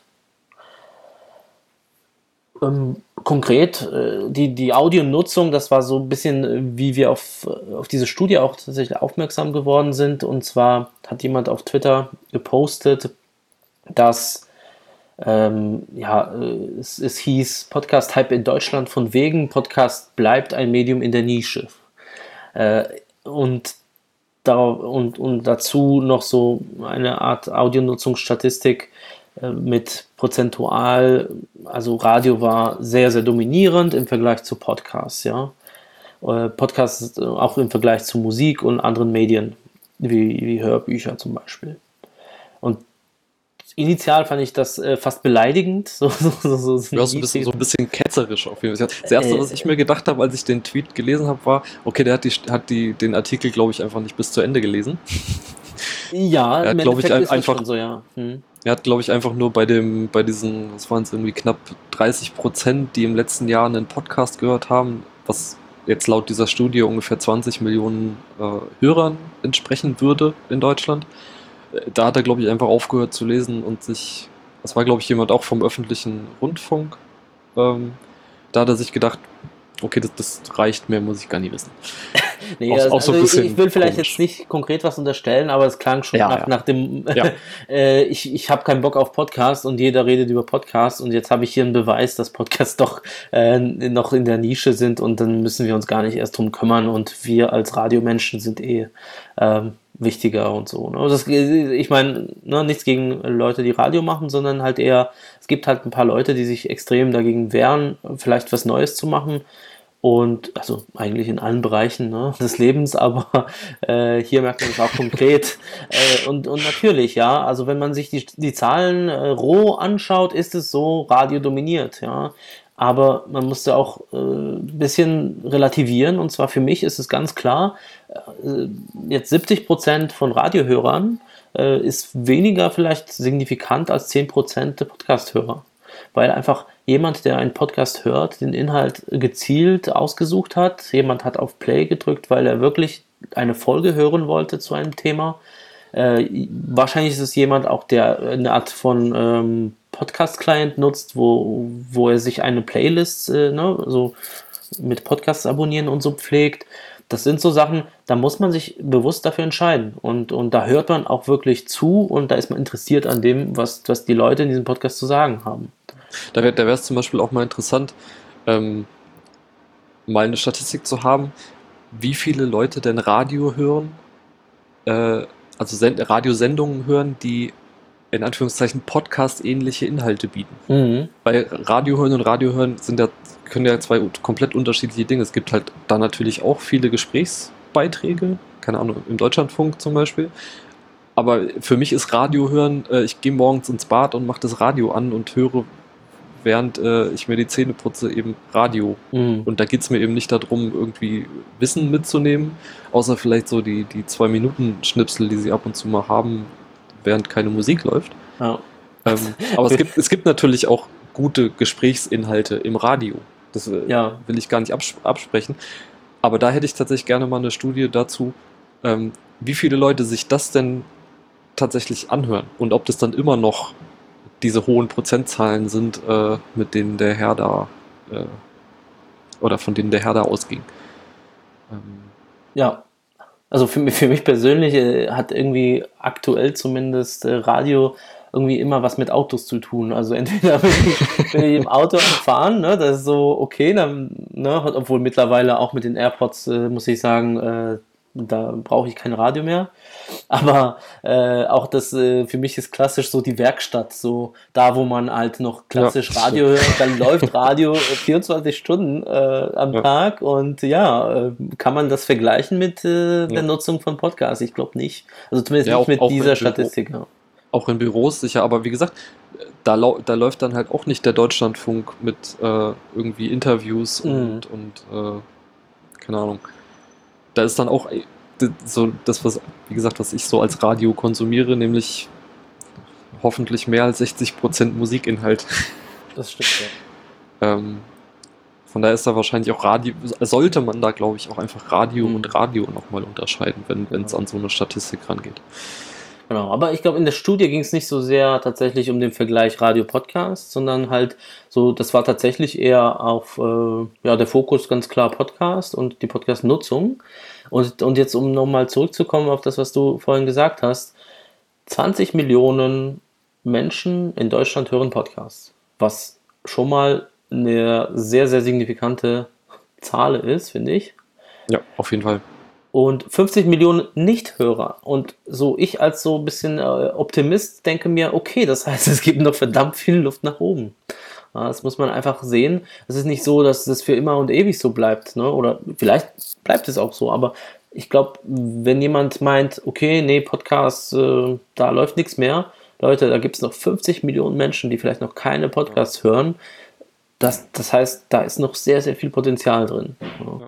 Ähm, konkret, äh, die, die Audionutzung, das war so ein bisschen, äh, wie wir auf, auf diese Studie auch tatsächlich aufmerksam geworden sind. Und zwar hat jemand auf Twitter gepostet, dass ähm, ja, äh, es, es hieß Podcast-Hype in Deutschland von wegen, Podcast bleibt ein Medium in der Nische. Äh, und, da, und, und dazu noch so eine Art Audionutzungsstatistik äh, mit prozentual, also Radio war sehr, sehr dominierend im Vergleich zu Podcasts, ja. Äh, Podcasts äh, auch im Vergleich zu Musik und anderen Medien, wie, wie Hörbücher zum Beispiel. Und initial fand ich das äh, fast beleidigend, so, so, so, so Ja, so ein bisschen, so ein bisschen ketzerisch auf jeden Fall. Das erste, was ich mir gedacht habe, als ich den Tweet gelesen habe, war, okay, der hat, die, hat die, den Artikel, glaube ich, einfach nicht bis zu Ende gelesen. Ja, Er im hat, glaube ich, Endeffekt ist das einfach, schon so, ja. Hm. er hat, glaube ich, einfach nur bei dem, bei diesen, was waren es irgendwie knapp dreißig Prozent, die im letzten Jahr einen Podcast gehört haben, was jetzt laut dieser Studie ungefähr zwanzig Millionen äh, Hörern entsprechen würde in Deutschland. Äh, Da hat er, glaube ich, einfach aufgehört zu lesen und sich, das war, glaube ich, jemand auch vom öffentlichen Rundfunk, ähm, da hat er sich gedacht, okay, das, das reicht, mehr muss ich gar nicht wissen. Nee, Auch, also auch so ein bisschen ich will vielleicht komisch. jetzt nicht konkret was unterstellen, aber es klang schon Ja, nach, ja. nach dem, Ja. äh, ich, ich habe keinen Bock auf Podcast und jeder redet über Podcast, und jetzt habe ich hier einen Beweis, dass Podcasts doch äh, noch in der Nische sind, und dann müssen wir uns gar nicht erst drum kümmern, und wir als Radiomenschen sind eh ähm, wichtiger und so. Ne? Das, ich meine, ne, nichts gegen Leute, die Radio machen, sondern halt eher, es gibt halt ein paar Leute, die sich extrem dagegen wehren, vielleicht was Neues zu machen. Und also eigentlich in allen Bereichen, ne, des Lebens, aber äh, hier merkt man es auch konkret. Äh, und, und natürlich, ja, also wenn man sich die, die Zahlen äh, roh anschaut, ist es so Radio dominiert, ja. Aber man muss ja auch äh, ein bisschen relativieren, und zwar für mich ist es ganz klar, äh, jetzt siebzig Prozent von Radiohörern äh, ist weniger vielleicht signifikant als zehn Prozent der Podcast-Hörer. Weil einfach jemand, der einen Podcast hört, den Inhalt gezielt ausgesucht hat. Jemand hat auf Play gedrückt, weil er wirklich eine Folge hören wollte zu einem Thema. Äh, wahrscheinlich ist es jemand auch, der eine Art von ähm, Podcast-Client nutzt, wo, wo er sich eine Playlist äh, ne, so mit Podcasts abonnieren und so pflegt. das sind so Sachen, da muss man sich bewusst dafür entscheiden. Und, und da hört man auch wirklich zu und da ist man interessiert an dem, was, was die Leute in diesem Podcast zu sagen haben. Da wäre da es zum Beispiel auch mal interessant, ähm, mal eine Statistik zu haben, wie viele Leute denn Radio hören, äh, also Send Radiosendungen hören, die in Anführungszeichen Podcast-ähnliche Inhalte bieten. Mhm. Weil Radio hören und Radio hören sind ja, können ja zwei komplett unterschiedliche Dinge. Es gibt halt da natürlich auch viele Gesprächsbeiträge, keine Ahnung, im Deutschlandfunk zum Beispiel. Aber für mich ist Radio hören, äh, ich gehe morgens ins Bad und mache das Radio an und höre, während äh, ich mir die Zähne putze, eben Radio. Mhm. Und da geht es mir eben nicht darum, irgendwie Wissen mitzunehmen, außer vielleicht so die, die Zwei-Minuten-Schnipsel, die sie ab und zu mal haben, während keine Musik läuft. Ja. Ähm, aber es gibt, es gibt natürlich auch gute Gesprächsinhalte im Radio. Das äh, Ja. will ich gar nicht abs absprechen. Aber da hätte ich tatsächlich gerne mal eine Studie dazu, ähm, wie viele Leute sich das denn tatsächlich anhören und ob das dann immer noch diese hohen Prozentzahlen sind, äh, mit denen der Herr da äh, oder von denen der Herr da ausging. Ähm, Ja, also für mich, für mich persönlich äh, hat irgendwie aktuell zumindest äh, Radio irgendwie immer was mit Autos zu tun. Also entweder bin ich, bin ich im Auto am Fahren, ne, das ist so okay, dann, ne, obwohl mittlerweile auch mit den AirPods, äh, muss ich sagen, äh, da brauche ich kein Radio mehr. Aber äh, auch das, äh, für mich ist klassisch so die Werkstatt, so da, wo man halt noch klassisch Ja, Radio hört, dann läuft Radio vierundzwanzig Stunden äh, am Ja. Tag und ja, äh, kann man das vergleichen mit äh, der Ja. Nutzung von Podcasts? Ich glaube nicht. Also zumindest Ja, nicht auch- mit auch dieser im Büro. Statistik. Ja. Auch in Büros sicher, aber wie gesagt, da, lau da läuft dann halt auch nicht der Deutschlandfunk mit äh, irgendwie Interviews Mhm. und, und äh, keine Ahnung. Da ist dann auch äh, d- so das, was, wie gesagt, was ich so als Radio konsumiere, nämlich hoffentlich mehr als sechzig Prozent Musikinhalt. Das stimmt, ja. Ähm, von daher ist da wahrscheinlich auch Radio, sollte man da, glaube ich, auch einfach Radio Mhm. und Radio nochmal unterscheiden, wenn es Genau. an so eine Statistik rangeht. Genau, aber ich glaube, in der Studie ging es nicht so sehr tatsächlich um den Vergleich Radio-Podcast, sondern halt so, das war tatsächlich eher auf, äh, ja, der Fokus ganz klar Podcast und die Podcast-Nutzung. Und, und jetzt, um nochmal zurückzukommen auf das, was du vorhin gesagt hast, zwanzig Millionen Menschen in Deutschland hören Podcasts, was schon mal eine sehr, sehr signifikante Zahl ist, finde ich. Ja, auf jeden Fall. Und fünfzig Millionen Nichthörer. Und so ich als so ein bisschen äh, Optimist denke mir, okay, das heißt, es gibt noch verdammt viel Luft nach oben. Ja, das muss man einfach sehen. Es ist nicht so, dass das für immer und ewig so bleibt, ne? Oder vielleicht bleibt es auch so, aber ich glaube, wenn jemand meint, okay, nee, Podcasts, äh, da läuft nichts mehr, Leute, da gibt es noch fünfzig Millionen Menschen, die vielleicht noch keine Podcasts hören. Das, das heißt, da ist noch sehr, sehr viel Potenzial drin. Ja.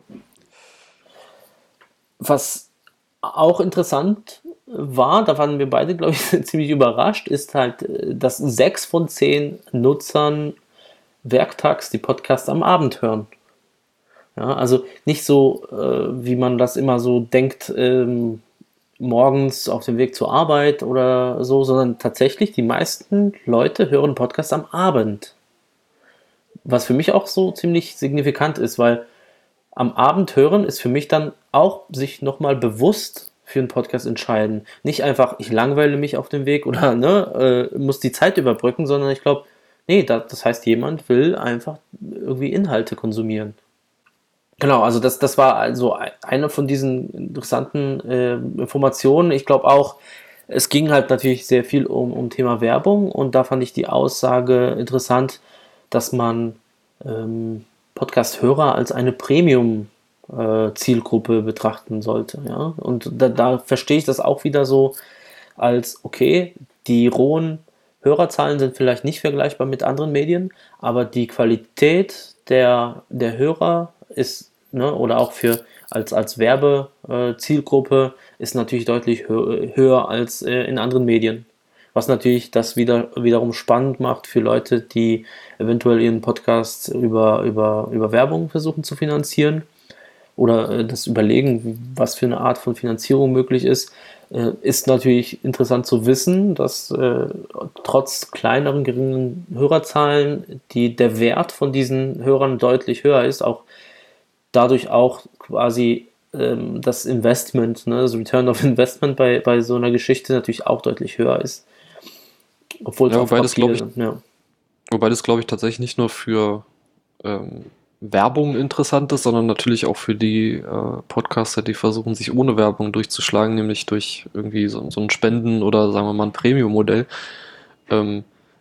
Was auch interessant war, da waren wir beide, glaube ich, ziemlich überrascht, ist halt, äh, dass sechs von zehn Nutzern werktags die Podcasts am Abend hören. Ja, also nicht so, äh, wie man das immer so denkt, ähm, morgens auf dem Weg zur Arbeit oder so, sondern tatsächlich die meisten Leute hören Podcasts am Abend. Was für mich auch so ziemlich signifikant ist, weil am Abend hören ist für mich dann auch sich nochmal bewusst für einen Podcast entscheiden. Nicht einfach, ich langweile mich auf dem Weg oder ne, äh, muss die Zeit überbrücken, sondern ich glaube, nee, da, das heißt, jemand will einfach irgendwie Inhalte konsumieren. Genau, also das, das war also eine von diesen interessanten äh, Informationen. Ich glaube auch, es ging halt natürlich sehr viel um, um Thema Werbung und da fand ich die Aussage interessant, dass man ähm, Podcast-Hörer als eine Premium-Zielgruppe betrachten sollte. Ja? Und da, da verstehe ich das auch wieder so als, okay, die rohen Hörerzahlen sind vielleicht nicht vergleichbar mit anderen Medien, aber die Qualität der, der Hörer ist, ne, oder auch für als, als Werbezielgruppe ist natürlich deutlich hö- höher als äh, in anderen Medien. Was natürlich das wieder, wiederum spannend macht für Leute, die eventuell ihren Podcast über, über, über Werbung versuchen zu finanzieren oder äh, das überlegen, was für eine Art von Finanzierung möglich ist. Äh, ist natürlich interessant zu wissen, dass äh, trotz kleineren, geringen Hörerzahlen die, der Wert von diesen Hörern deutlich höher ist, auch dadurch auch quasi ähm, das Investment, ne, das Return of Investment bei, bei so einer Geschichte natürlich auch deutlich höher ist. Obwohl es Ja, auf wobei das Papier, glaube ich, ja. wobei das glaube ich tatsächlich nicht nur für ähm, Werbung interessant ist, sondern natürlich auch für die äh, Podcaster, die versuchen, sich ohne Werbung durchzuschlagen, nämlich durch irgendwie so, so ein Spenden- oder sagen wir mal ein Premium-Modell. Ähm,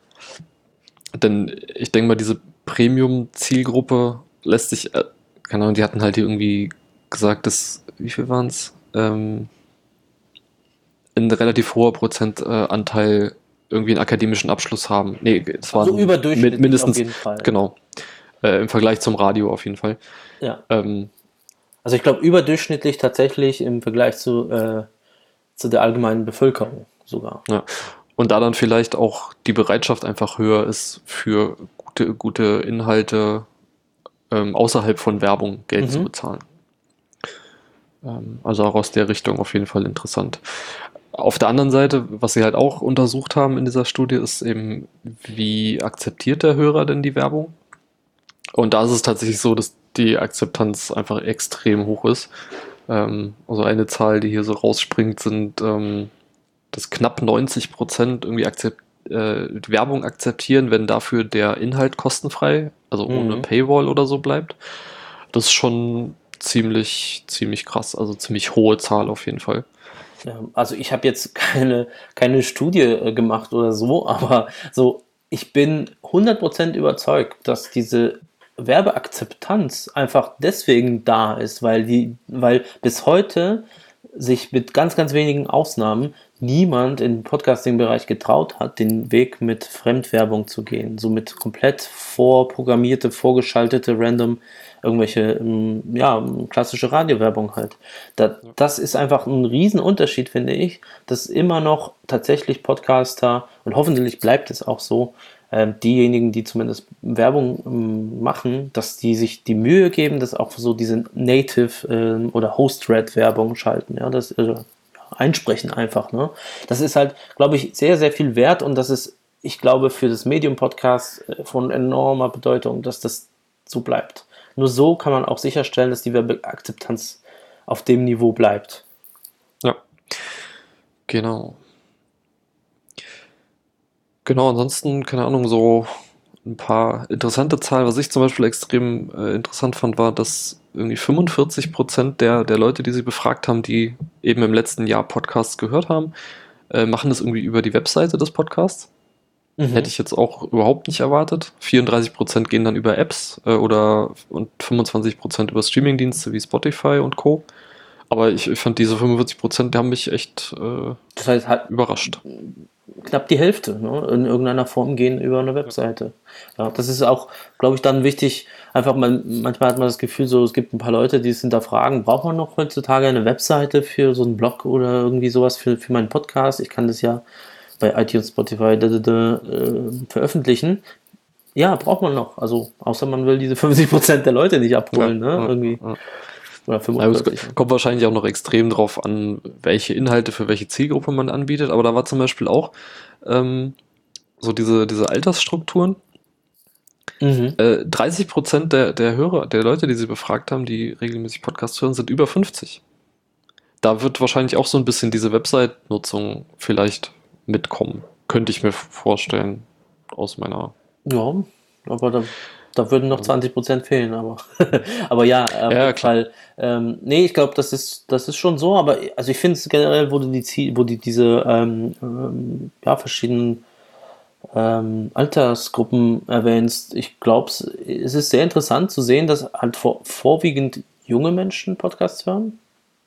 denn ich denke mal, diese Premium-Zielgruppe lässt sich, äh, keine Ahnung, die hatten halt hier irgendwie gesagt, dass, wie viel waren es? Ähm, ein relativ hoher Prozentanteil irgendwie einen akademischen Abschluss haben. Nee, es Also waren min überdurchschnittlich auf mindestens, jeden Fall. genau, äh, im Vergleich zum Radio auf jeden Fall. Ja. Ähm, Also ich glaube überdurchschnittlich tatsächlich im Vergleich zu, äh, zu der allgemeinen Bevölkerung sogar. ja. Und da dann vielleicht auch die Bereitschaft einfach höher ist, für gute, gute Inhalte ähm, außerhalb von Werbung Geld zu Mhm. bezahlen. Ähm, also auch aus der Richtung auf jeden Fall interessant. Auf der anderen Seite, was sie halt auch untersucht haben in dieser Studie, ist eben, wie akzeptiert der Hörer denn die Werbung? Und da ist es tatsächlich so, dass die Akzeptanz einfach extrem hoch ist. Ähm, also eine Zahl, die hier so rausspringt, sind, ähm, dass knapp neunzig Prozent irgendwie akzept, äh, Werbung akzeptieren, wenn dafür der Inhalt kostenfrei, also ohne Mhm. Paywall oder so bleibt. Das ist schon ziemlich, ziemlich krass, also ziemlich hohe Zahl auf jeden Fall. Ja, also ich habe jetzt keine, keine Studie äh, gemacht oder so, aber so, ich bin hundert Prozent überzeugt, dass diese Werbeakzeptanz einfach deswegen da ist, weil die, weil bis heute sich mit ganz, ganz wenigen Ausnahmen niemand im Podcasting-Bereich getraut hat, den Weg mit Fremdwerbung zu gehen. So mit komplett vorprogrammierte, vorgeschaltete, random irgendwelche, ähm, ja, klassische Radiowerbung halt. Da, das ist einfach ein Riesenunterschied, finde ich, dass immer noch tatsächlich Podcaster, und hoffentlich bleibt es auch so, ähm, diejenigen, die zumindest Werbung ähm, machen, dass die sich die Mühe geben, dass auch so diese Native ähm, oder Host-Read-Werbung schalten, ja, das also, ja, einsprechen einfach, ne? Das ist halt, glaube ich, sehr, sehr viel wert, und das ist, ich glaube, für das Medium Podcast äh, von enormer Bedeutung, dass das so bleibt. Nur so kann man auch sicherstellen, dass die Werbeakzeptanz auf dem Niveau bleibt. Ja, genau. Genau, ansonsten, keine Ahnung, so ein paar interessante Zahlen. Was ich zum Beispiel extrem äh, interessant fand, war, dass irgendwie fünfundvierzig Prozent der, der Leute, die sie befragt haben, die eben im letzten Jahr Podcasts gehört haben, äh, machen das irgendwie über die Webseite des Podcasts. Hätte Mhm. ich jetzt auch überhaupt nicht erwartet. vierunddreißig Prozent gehen dann über Apps äh, oder und fünfundzwanzig Prozent über Streamingdienste wie Spotify und Co. Aber ich, ich fand diese fünfundvierzig Prozent, die haben mich echt äh, Das heißt, halt überrascht. knapp die Hälfte, ne, in irgendeiner Form gehen über eine Webseite. Ja, das ist auch, glaube ich, dann wichtig. Einfach mal, manchmal hat man das Gefühl, so, es gibt ein paar Leute, die es hinterfragen, braucht man noch heutzutage eine Webseite für so einen Blog oder irgendwie sowas für, für meinen Podcast? Ich kann das ja bei iTunes, Spotify da, da, da, äh, veröffentlichen. Ja, braucht man noch. Also, außer man will diese fünfzig Prozent der Leute nicht Ja, abholen, ne? ja, Irgendwie. ja. Oder Ja, es fünfundvierzig. kommt wahrscheinlich auch noch extrem drauf an, welche Inhalte für welche Zielgruppe man anbietet. Aber da war zum Beispiel auch ähm, so diese, diese Altersstrukturen. Mhm. Äh, dreißig Prozent der, der Hörer, der Leute, die sie befragt haben, die regelmäßig Podcasts hören, sind über fünfzig. Da wird wahrscheinlich auch so ein bisschen diese Website-Nutzung vielleicht mitkommen. Könnte ich mir vorstellen, aus meiner. Ja, aber da, da würden noch zwanzig Prozent fehlen, aber, aber ja, auf Ja, jeden klar. Fall. Ähm, nee, ich glaube, das ist, das ist schon so, aber also ich finde es generell, wo du die Ziel, wo die diese ähm, ähm, ja, verschiedenen ähm, Altersgruppen erwähnst, ich glaube, es ist sehr interessant zu sehen, dass halt vor, vorwiegend junge Menschen Podcasts hören.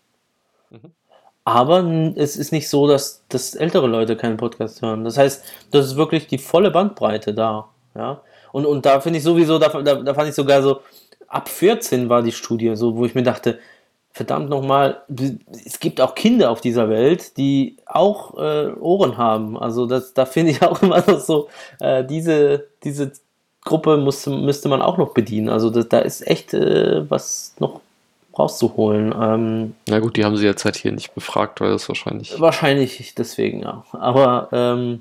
Mhm. Aber n- es ist nicht so, dass, dass ältere Leute keinen Podcast hören. Das heißt, das ist wirklich die volle Bandbreite da. Ja? Und, und da finde ich sowieso, da, da, da fand ich sogar so, ab vierzehn war die Studie, so, wo ich mir dachte, verdammt nochmal, es gibt auch Kinder auf dieser Welt, die auch äh, Ohren haben. Also das, da finde ich auch immer noch so, äh, diese, diese Gruppe muss, müsste man auch noch bedienen. Also das, da ist echt äh, was noch rauszuholen. Ähm, Na gut, die haben sie jetzt halt hier nicht befragt, weil das wahrscheinlich. Wahrscheinlich deswegen, ja. Aber, ähm,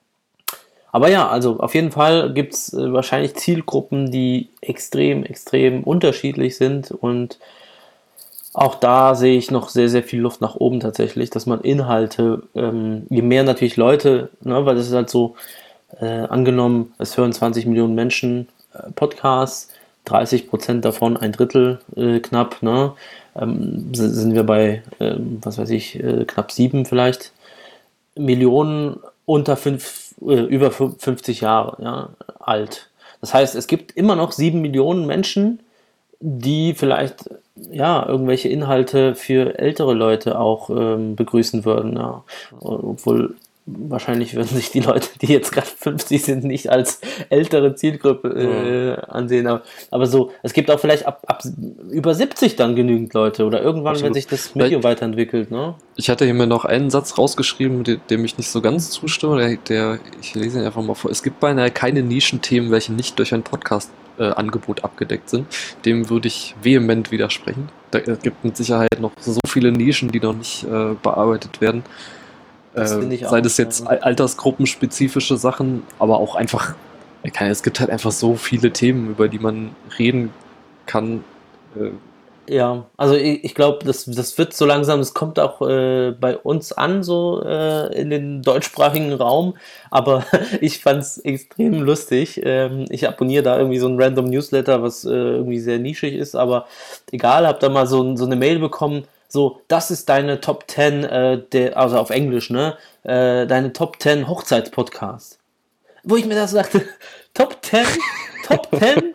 aber ja, also auf jeden Fall gibt es äh, wahrscheinlich Zielgruppen, die extrem, extrem unterschiedlich sind. Und Auch da sehe ich noch sehr, sehr viel Luft nach oben tatsächlich, dass man Inhalte, ähm, je mehr natürlich Leute, ne, weil das ist halt so, äh, angenommen, es hören zwanzig Millionen Menschen äh, Podcasts, dreißig Prozent davon, ein Drittel äh, knapp, ne, ähm, si- sind wir bei, ähm, was weiß ich, äh, knapp sieben vielleicht Millionen unter fünf, äh, über fünfzig Jahre, ja, alt. Das heißt, es gibt immer noch sieben Millionen Menschen, die vielleicht ja irgendwelche Inhalte für ältere Leute auch ähm, begrüßen würden. Ja. Obwohl wahrscheinlich würden sich die Leute, die jetzt gerade fünfzig sind, nicht als ältere Zielgruppe Ja. äh, ansehen. Aber, aber so, es gibt auch vielleicht ab, ab über siebzig dann genügend Leute oder irgendwann, wenn Absolut. sich das Weil Medium weiterentwickelt. Ne? Ich hatte hier mir noch einen Satz rausgeschrieben, de- dem ich nicht so ganz zustimme. Der, der, ich lese ihn einfach mal vor. Es gibt beinahe keine Nischenthemen, welche nicht durch ein Podcast-Angebot abgedeckt sind. Dem würde ich vehement widersprechen. Da es gibt mit Sicherheit noch so viele Nischen, die noch nicht äh, bearbeitet werden. Das Äh, finde ich sei auch. das jetzt Ja. al- altersgruppenspezifische Sachen, aber auch einfach, ja, keine- es gibt halt einfach so viele Themen, über die man reden kann. Äh, Ja, also ich, ich glaube, das, das wird so langsam, das kommt auch äh, bei uns an, so äh, in den deutschsprachigen Raum, aber ich fand's extrem lustig. Ähm, ich abonniere da irgendwie so ein random Newsletter, was äh, irgendwie sehr nischig ist, aber egal, hab da mal so, ein- so eine Mail bekommen, so, das ist deine Top zehn, äh, der, also auf Englisch, ne, äh, deine Top zehn Hochzeitspodcast. Wo ich mir das sagte, Top zehn? Top zehn?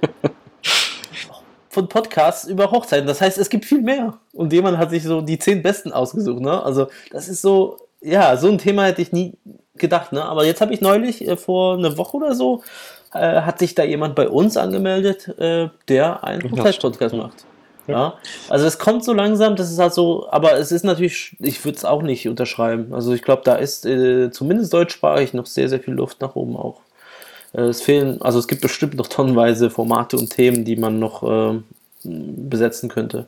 Von Podcasts über Hochzeiten. Das heißt, es gibt viel mehr. Und jemand hat sich so die zehn besten ausgesucht, ne? Also, das ist so, ja, so ein Thema hätte ich nie gedacht, ne? Aber jetzt habe ich neulich, äh, vor einer Woche oder so, äh, hat sich da jemand bei uns angemeldet, äh, der einen ja, stimmt. Hochzeitspodcast macht. Ja, also es kommt so langsam, das ist halt so, aber es ist natürlich, ich würde es auch nicht unterschreiben. Also ich glaube, da ist äh, zumindest deutschsprachig noch sehr, sehr viel Luft nach oben auch. Äh, Es fehlen, also es gibt bestimmt noch tonnenweise Formate und Themen, die man noch ähm, besetzen könnte.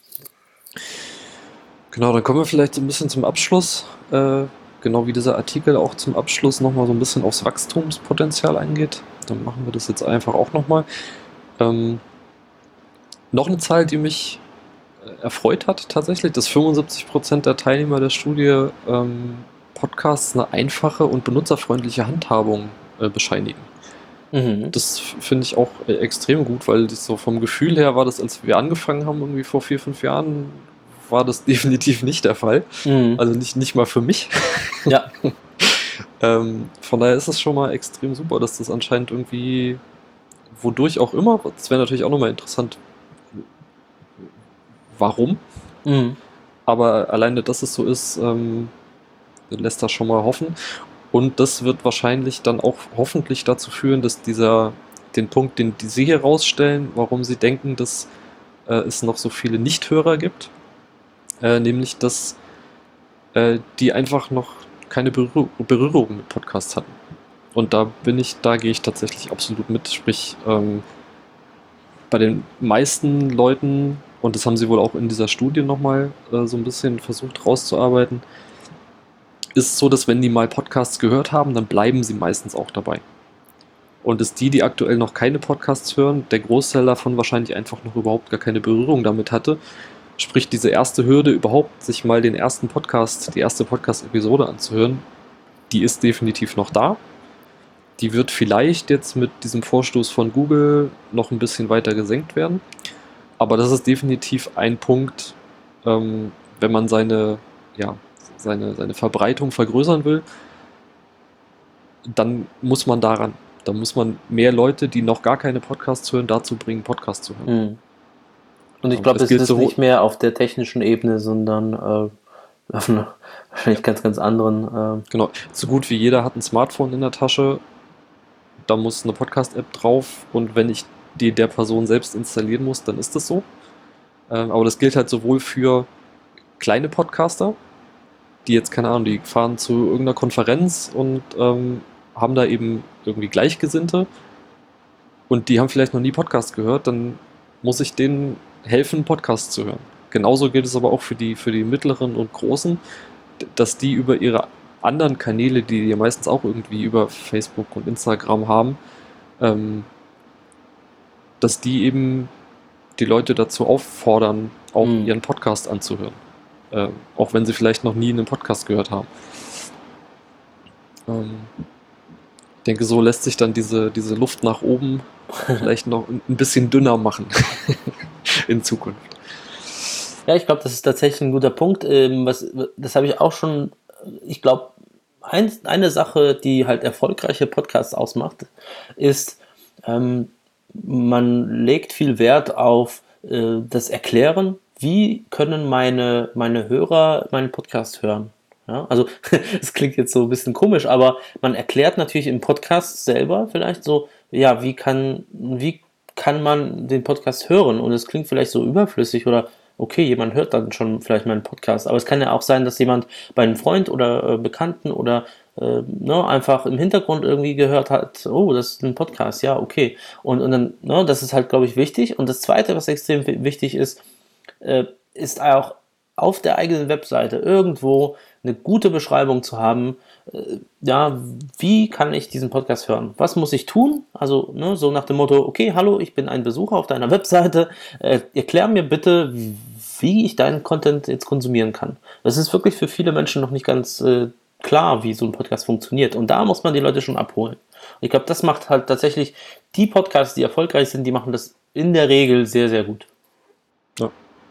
Genau, dann kommen wir vielleicht so ein bisschen zum Abschluss. Äh, genau wie dieser Artikel auch zum Abschluss nochmal so ein bisschen aufs Wachstumspotenzial eingeht. Dann machen wir das jetzt einfach auch nochmal. Ähm, noch eine Zahl, die mich äh, erfreut hat tatsächlich, dass fünfundsiebzig Prozent der Teilnehmer der Studie ähm, Podcasts eine einfache und benutzerfreundliche Handhabung äh, bescheinigen. Mhm. Das f- finde ich auch äh, extrem gut, weil das so vom Gefühl her war das, als wir angefangen haben, irgendwie vor vier, fünf Jahren, war das definitiv nicht der Fall. Mhm. Also nicht, nicht mal für mich. Ja, Ähm, von daher ist es schon mal extrem super, dass das anscheinend irgendwie, wodurch auch immer, das wäre natürlich auch nochmal interessant, warum. mhm. Aber alleine, dass es so ist, ähm, lässt das schon mal hoffen. Und das wird wahrscheinlich dann auch hoffentlich dazu führen, dass dieser, den Punkt, den die Sie hier rausstellen, warum Sie denken, dass äh, es noch so viele Nichthörer gibt, äh, nämlich, dass äh, die einfach noch keine Berühr Berührung mit Podcasts hatten. Und da bin ich, da gehe ich tatsächlich absolut mit. Sprich, ähm, bei den meisten Leuten, und das haben sie wohl auch in dieser Studie nochmal äh, so ein bisschen versucht rauszuarbeiten, ist es so, dass wenn die mal Podcasts gehört haben, dann bleiben sie meistens auch dabei. Und dass die, die aktuell noch keine Podcasts hören, der Großteil davon wahrscheinlich einfach noch überhaupt gar keine Berührung damit hatte. Sprich, diese erste Hürde überhaupt, sich mal den ersten Podcast, die erste Podcast-Episode anzuhören, die ist definitiv noch da. Die wird vielleicht jetzt mit diesem Vorstoß von Google noch ein bisschen weiter gesenkt werden. Aber das ist definitiv ein Punkt, ähm, wenn man seine, ja, seine, seine Verbreitung vergrößern will, dann muss man daran. Da muss man mehr Leute, die noch gar keine Podcasts hören, dazu bringen, Podcasts zu hören. Mhm. Und ich Ähm, glaube, es es gilt ist sowohl, nicht mehr auf der technischen Ebene, sondern äh, auf einer wahrscheinlich ganz, ganz anderen. Äh, genau, so gut wie jeder hat ein Smartphone in der Tasche, da muss eine Podcast-App drauf und wenn ich die der Person selbst installieren muss, dann ist das so. Ähm, aber das gilt halt sowohl für kleine Podcaster, die jetzt, keine Ahnung, die fahren zu irgendeiner Konferenz und ähm, haben da eben irgendwie Gleichgesinnte und die haben vielleicht noch nie Podcast gehört, dann muss ich denen helfen, Podcasts zu hören. Genauso gilt es aber auch für die, für die mittleren und großen, d- dass die über ihre anderen Kanäle, die die ja meistens auch irgendwie über Facebook und Instagram haben, ähm, dass die eben die Leute dazu auffordern, auch Mhm. ihren Podcast anzuhören. Äh, auch wenn sie vielleicht noch nie einen Podcast gehört haben. Ähm, ich denke, so lässt sich dann diese, diese Luft nach oben vielleicht noch ein ein bisschen dünner machen in Zukunft. Ja, ich glaube, das ist tatsächlich ein guter Punkt. Ähm, was, das habe ich auch schon, ich glaube, ein, eine Sache, die halt erfolgreiche Podcasts ausmacht, ist, ähm, man legt viel Wert auf äh, das Erklären, wie können meine, meine Hörer meinen Podcast hören. Ja, also es klingt jetzt so ein bisschen komisch, aber man erklärt natürlich im Podcast selber vielleicht so, ja, wie kann, wie kann man den Podcast hören? Und es klingt vielleicht so überflüssig oder okay, jemand hört dann schon vielleicht meinen Podcast, aber es kann ja auch sein, dass jemand bei einem Freund oder äh, Bekannten oder äh, ne, einfach im Hintergrund irgendwie gehört hat, oh, das ist ein Podcast, ja, okay. Und, und dann, ne, das ist halt, glaube ich, wichtig. Und das Zweite, was extrem wi- wichtig ist, äh, ist auch auf der eigenen Webseite irgendwo eine gute Beschreibung zu haben, äh, ja, wie kann ich diesen Podcast hören? Was muss ich tun? Also, ne, so nach dem Motto, okay, hallo, ich bin ein Besucher auf deiner Webseite, äh, erklär mir bitte, wie ich deinen Content jetzt konsumieren kann. Das ist wirklich für viele Menschen noch nicht ganz äh, klar, wie so ein Podcast funktioniert. Und da muss man die Leute schon abholen. Und ich glaube, das macht halt tatsächlich die Podcasts, die erfolgreich sind, die machen das in der Regel sehr, sehr gut. Ja.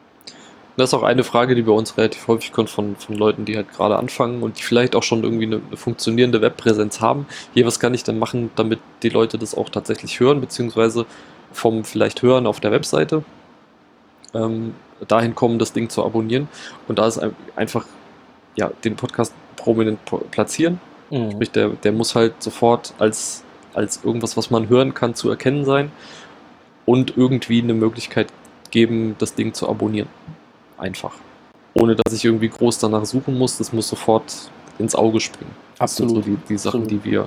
Das ist auch eine Frage, die bei uns relativ häufig kommt von, von Leuten, die halt gerade anfangen und die vielleicht auch schon irgendwie eine, eine funktionierende Webpräsenz haben. Hier, was kann ich denn machen, damit die Leute das auch tatsächlich hören, beziehungsweise vom vielleicht Hören auf der Webseite ähm, dahin kommen, das Ding zu abonnieren. Und da ist ein- einfach, ja, den Podcast prominent po- platzieren. Mhm. Sprich, der, der muss halt sofort als, als irgendwas, was man hören kann, zu erkennen sein und irgendwie eine Möglichkeit geben, das Ding zu abonnieren. Einfach. Ohne dass ich irgendwie groß danach suchen muss, das muss sofort ins Auge springen. Das sind so Absolut. die, die Sachen, Absolut. die wir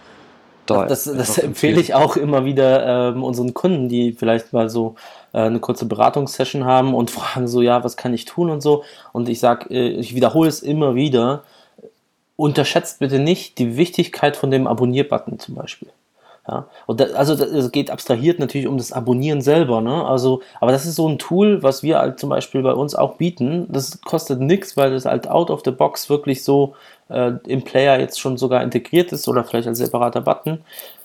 Das, da das, das einfach empfehle empfehlen. ich auch immer wieder ähm, unseren Kunden, die vielleicht mal so äh, eine kurze Beratungssession haben und fragen so, ja, was kann ich tun und so. Und ich sage, äh, ich wiederhole es immer wieder, unterschätzt bitte nicht die Wichtigkeit von dem Abonnier-Button zum Beispiel. Ja, und da, also das, es geht abstrahiert natürlich um das Abonnieren selber, ne? Also, aber das ist so ein Tool, was wir halt zum Beispiel bei uns auch bieten. Das kostet nichts, weil das halt out of the box wirklich so äh, im Player jetzt schon sogar integriert ist oder vielleicht als separater Button.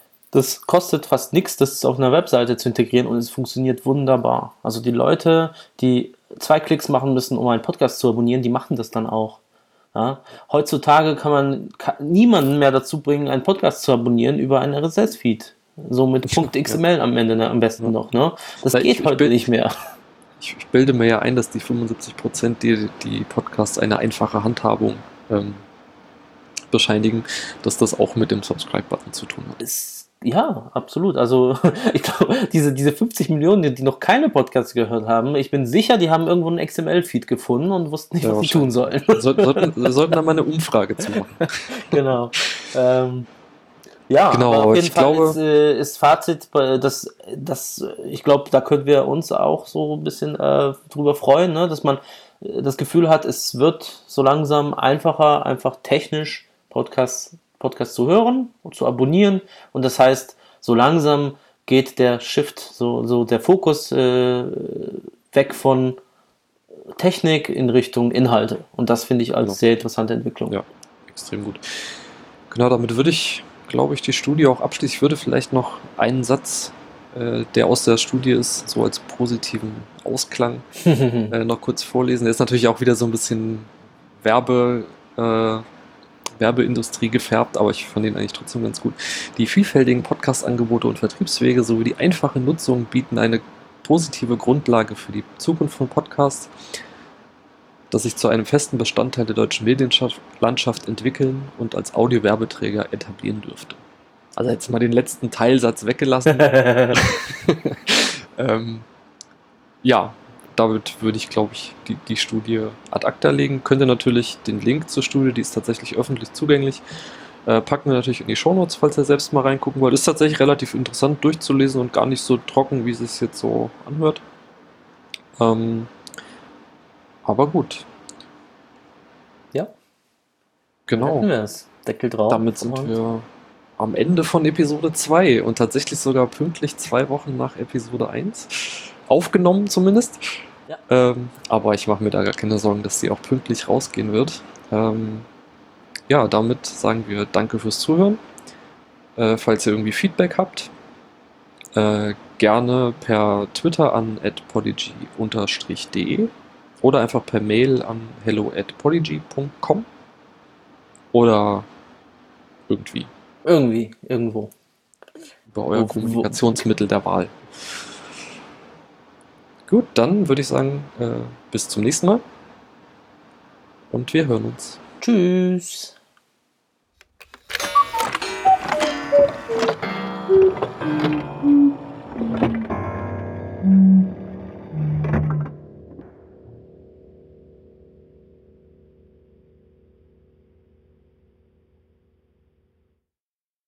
Das kostet fast nichts, das auf einer Webseite zu integrieren und es funktioniert wunderbar. Also die Leute, die zwei Klicks machen müssen, um einen Podcast zu abonnieren, die machen das dann auch. Ja? Heutzutage kann man ka- niemanden mehr dazu bringen, einen Podcast zu abonnieren über einen R S S-Feed. So mit Ja. .xml am Ende ne, am besten Ja. noch. Ne? Das Weil ich, geht ich, heute bild, nicht mehr. ich, ich bilde mir ja ein, dass die fünfundsiebzig Prozent, die die Podcasts eine einfache Handhabung ähm, bescheinigen, dass das auch mit dem Subscribe-Button zu tun hat. Ist, ja, absolut. Also ich glaube, diese, diese fünfzig Millionen, die, die noch keine Podcasts gehört haben, ich bin sicher, die haben irgendwo einen X M L-Feed gefunden und wussten nicht, Ja, was sie tun wahrscheinlich. sollen. So, sollten, wir sollten da mal eine Umfrage zu machen. Genau. Ähm, ja, Genau, aber auf aber jeden ich Fall glaube, ist, äh, ist Fazit, bei- dass, dass ich glaube, da können wir uns auch so ein bisschen äh, drüber freuen, ne? Dass man äh, das Gefühl hat, es wird so langsam einfacher, einfach technisch Podcasts, Podcasts zu hören und zu abonnieren. Und das heißt, so langsam geht der Shift, so, so der Fokus äh, weg von Technik in Richtung Inhalte. Und das finde ich als Genau. sehr interessante Entwicklung. Ja, extrem gut. Genau, damit würde ich, glaube ich, die Studie auch abschließen. Ich würde vielleicht noch einen Satz, äh, der aus der Studie ist, so als positiven Ausklang, äh, noch kurz vorlesen. Der ist natürlich auch wieder so ein bisschen Werbe, äh, Werbeindustrie gefärbt, aber ich fand ihn eigentlich trotzdem ganz gut. Die vielfältigen Podcast-Angebote und Vertriebswege sowie die einfache Nutzung bieten eine positive Grundlage für die Zukunft von Podcasts, das sich zu einem festen Bestandteil der deutschen Medienlandschaft entwickeln und als Audio-Werbeträger etablieren dürfte. Also jetzt mal den letzten Teilsatz weggelassen. ähm, ja, damit würde ich, glaube ich, die, die Studie ad acta legen. Könnt ihr natürlich den Link zur Studie, die ist tatsächlich öffentlich zugänglich, äh, packen wir natürlich in die Shownotes, falls ihr selbst mal reingucken wollt. Ist tatsächlich relativ interessant durchzulesen und gar nicht so trocken, wie es sich jetzt so anhört. Ähm, aber gut. Ja. Genau. Hätten wir es. Deckel drauf. Damit sind und wir am Ende von Episode zwei und tatsächlich sogar pünktlich zwei Wochen nach Episode eins. Aufgenommen zumindest. Ja. Ähm, aber ich mache mir da gar keine Sorgen, dass sie auch pünktlich rausgehen wird. Ähm, ja, damit sagen wir danke fürs Zuhören. Äh, falls ihr irgendwie Feedback habt, äh, gerne per Twitter an at podigy unterstrich de oder einfach per Mail an hello at podigy punkt com oder irgendwie Irgendwie, irgendwo. über euer Wo- wo- Kommunikationsmittel der Wahl. Gut, dann würde ich sagen, äh, bis zum nächsten Mal und wir hören uns. Tschüss.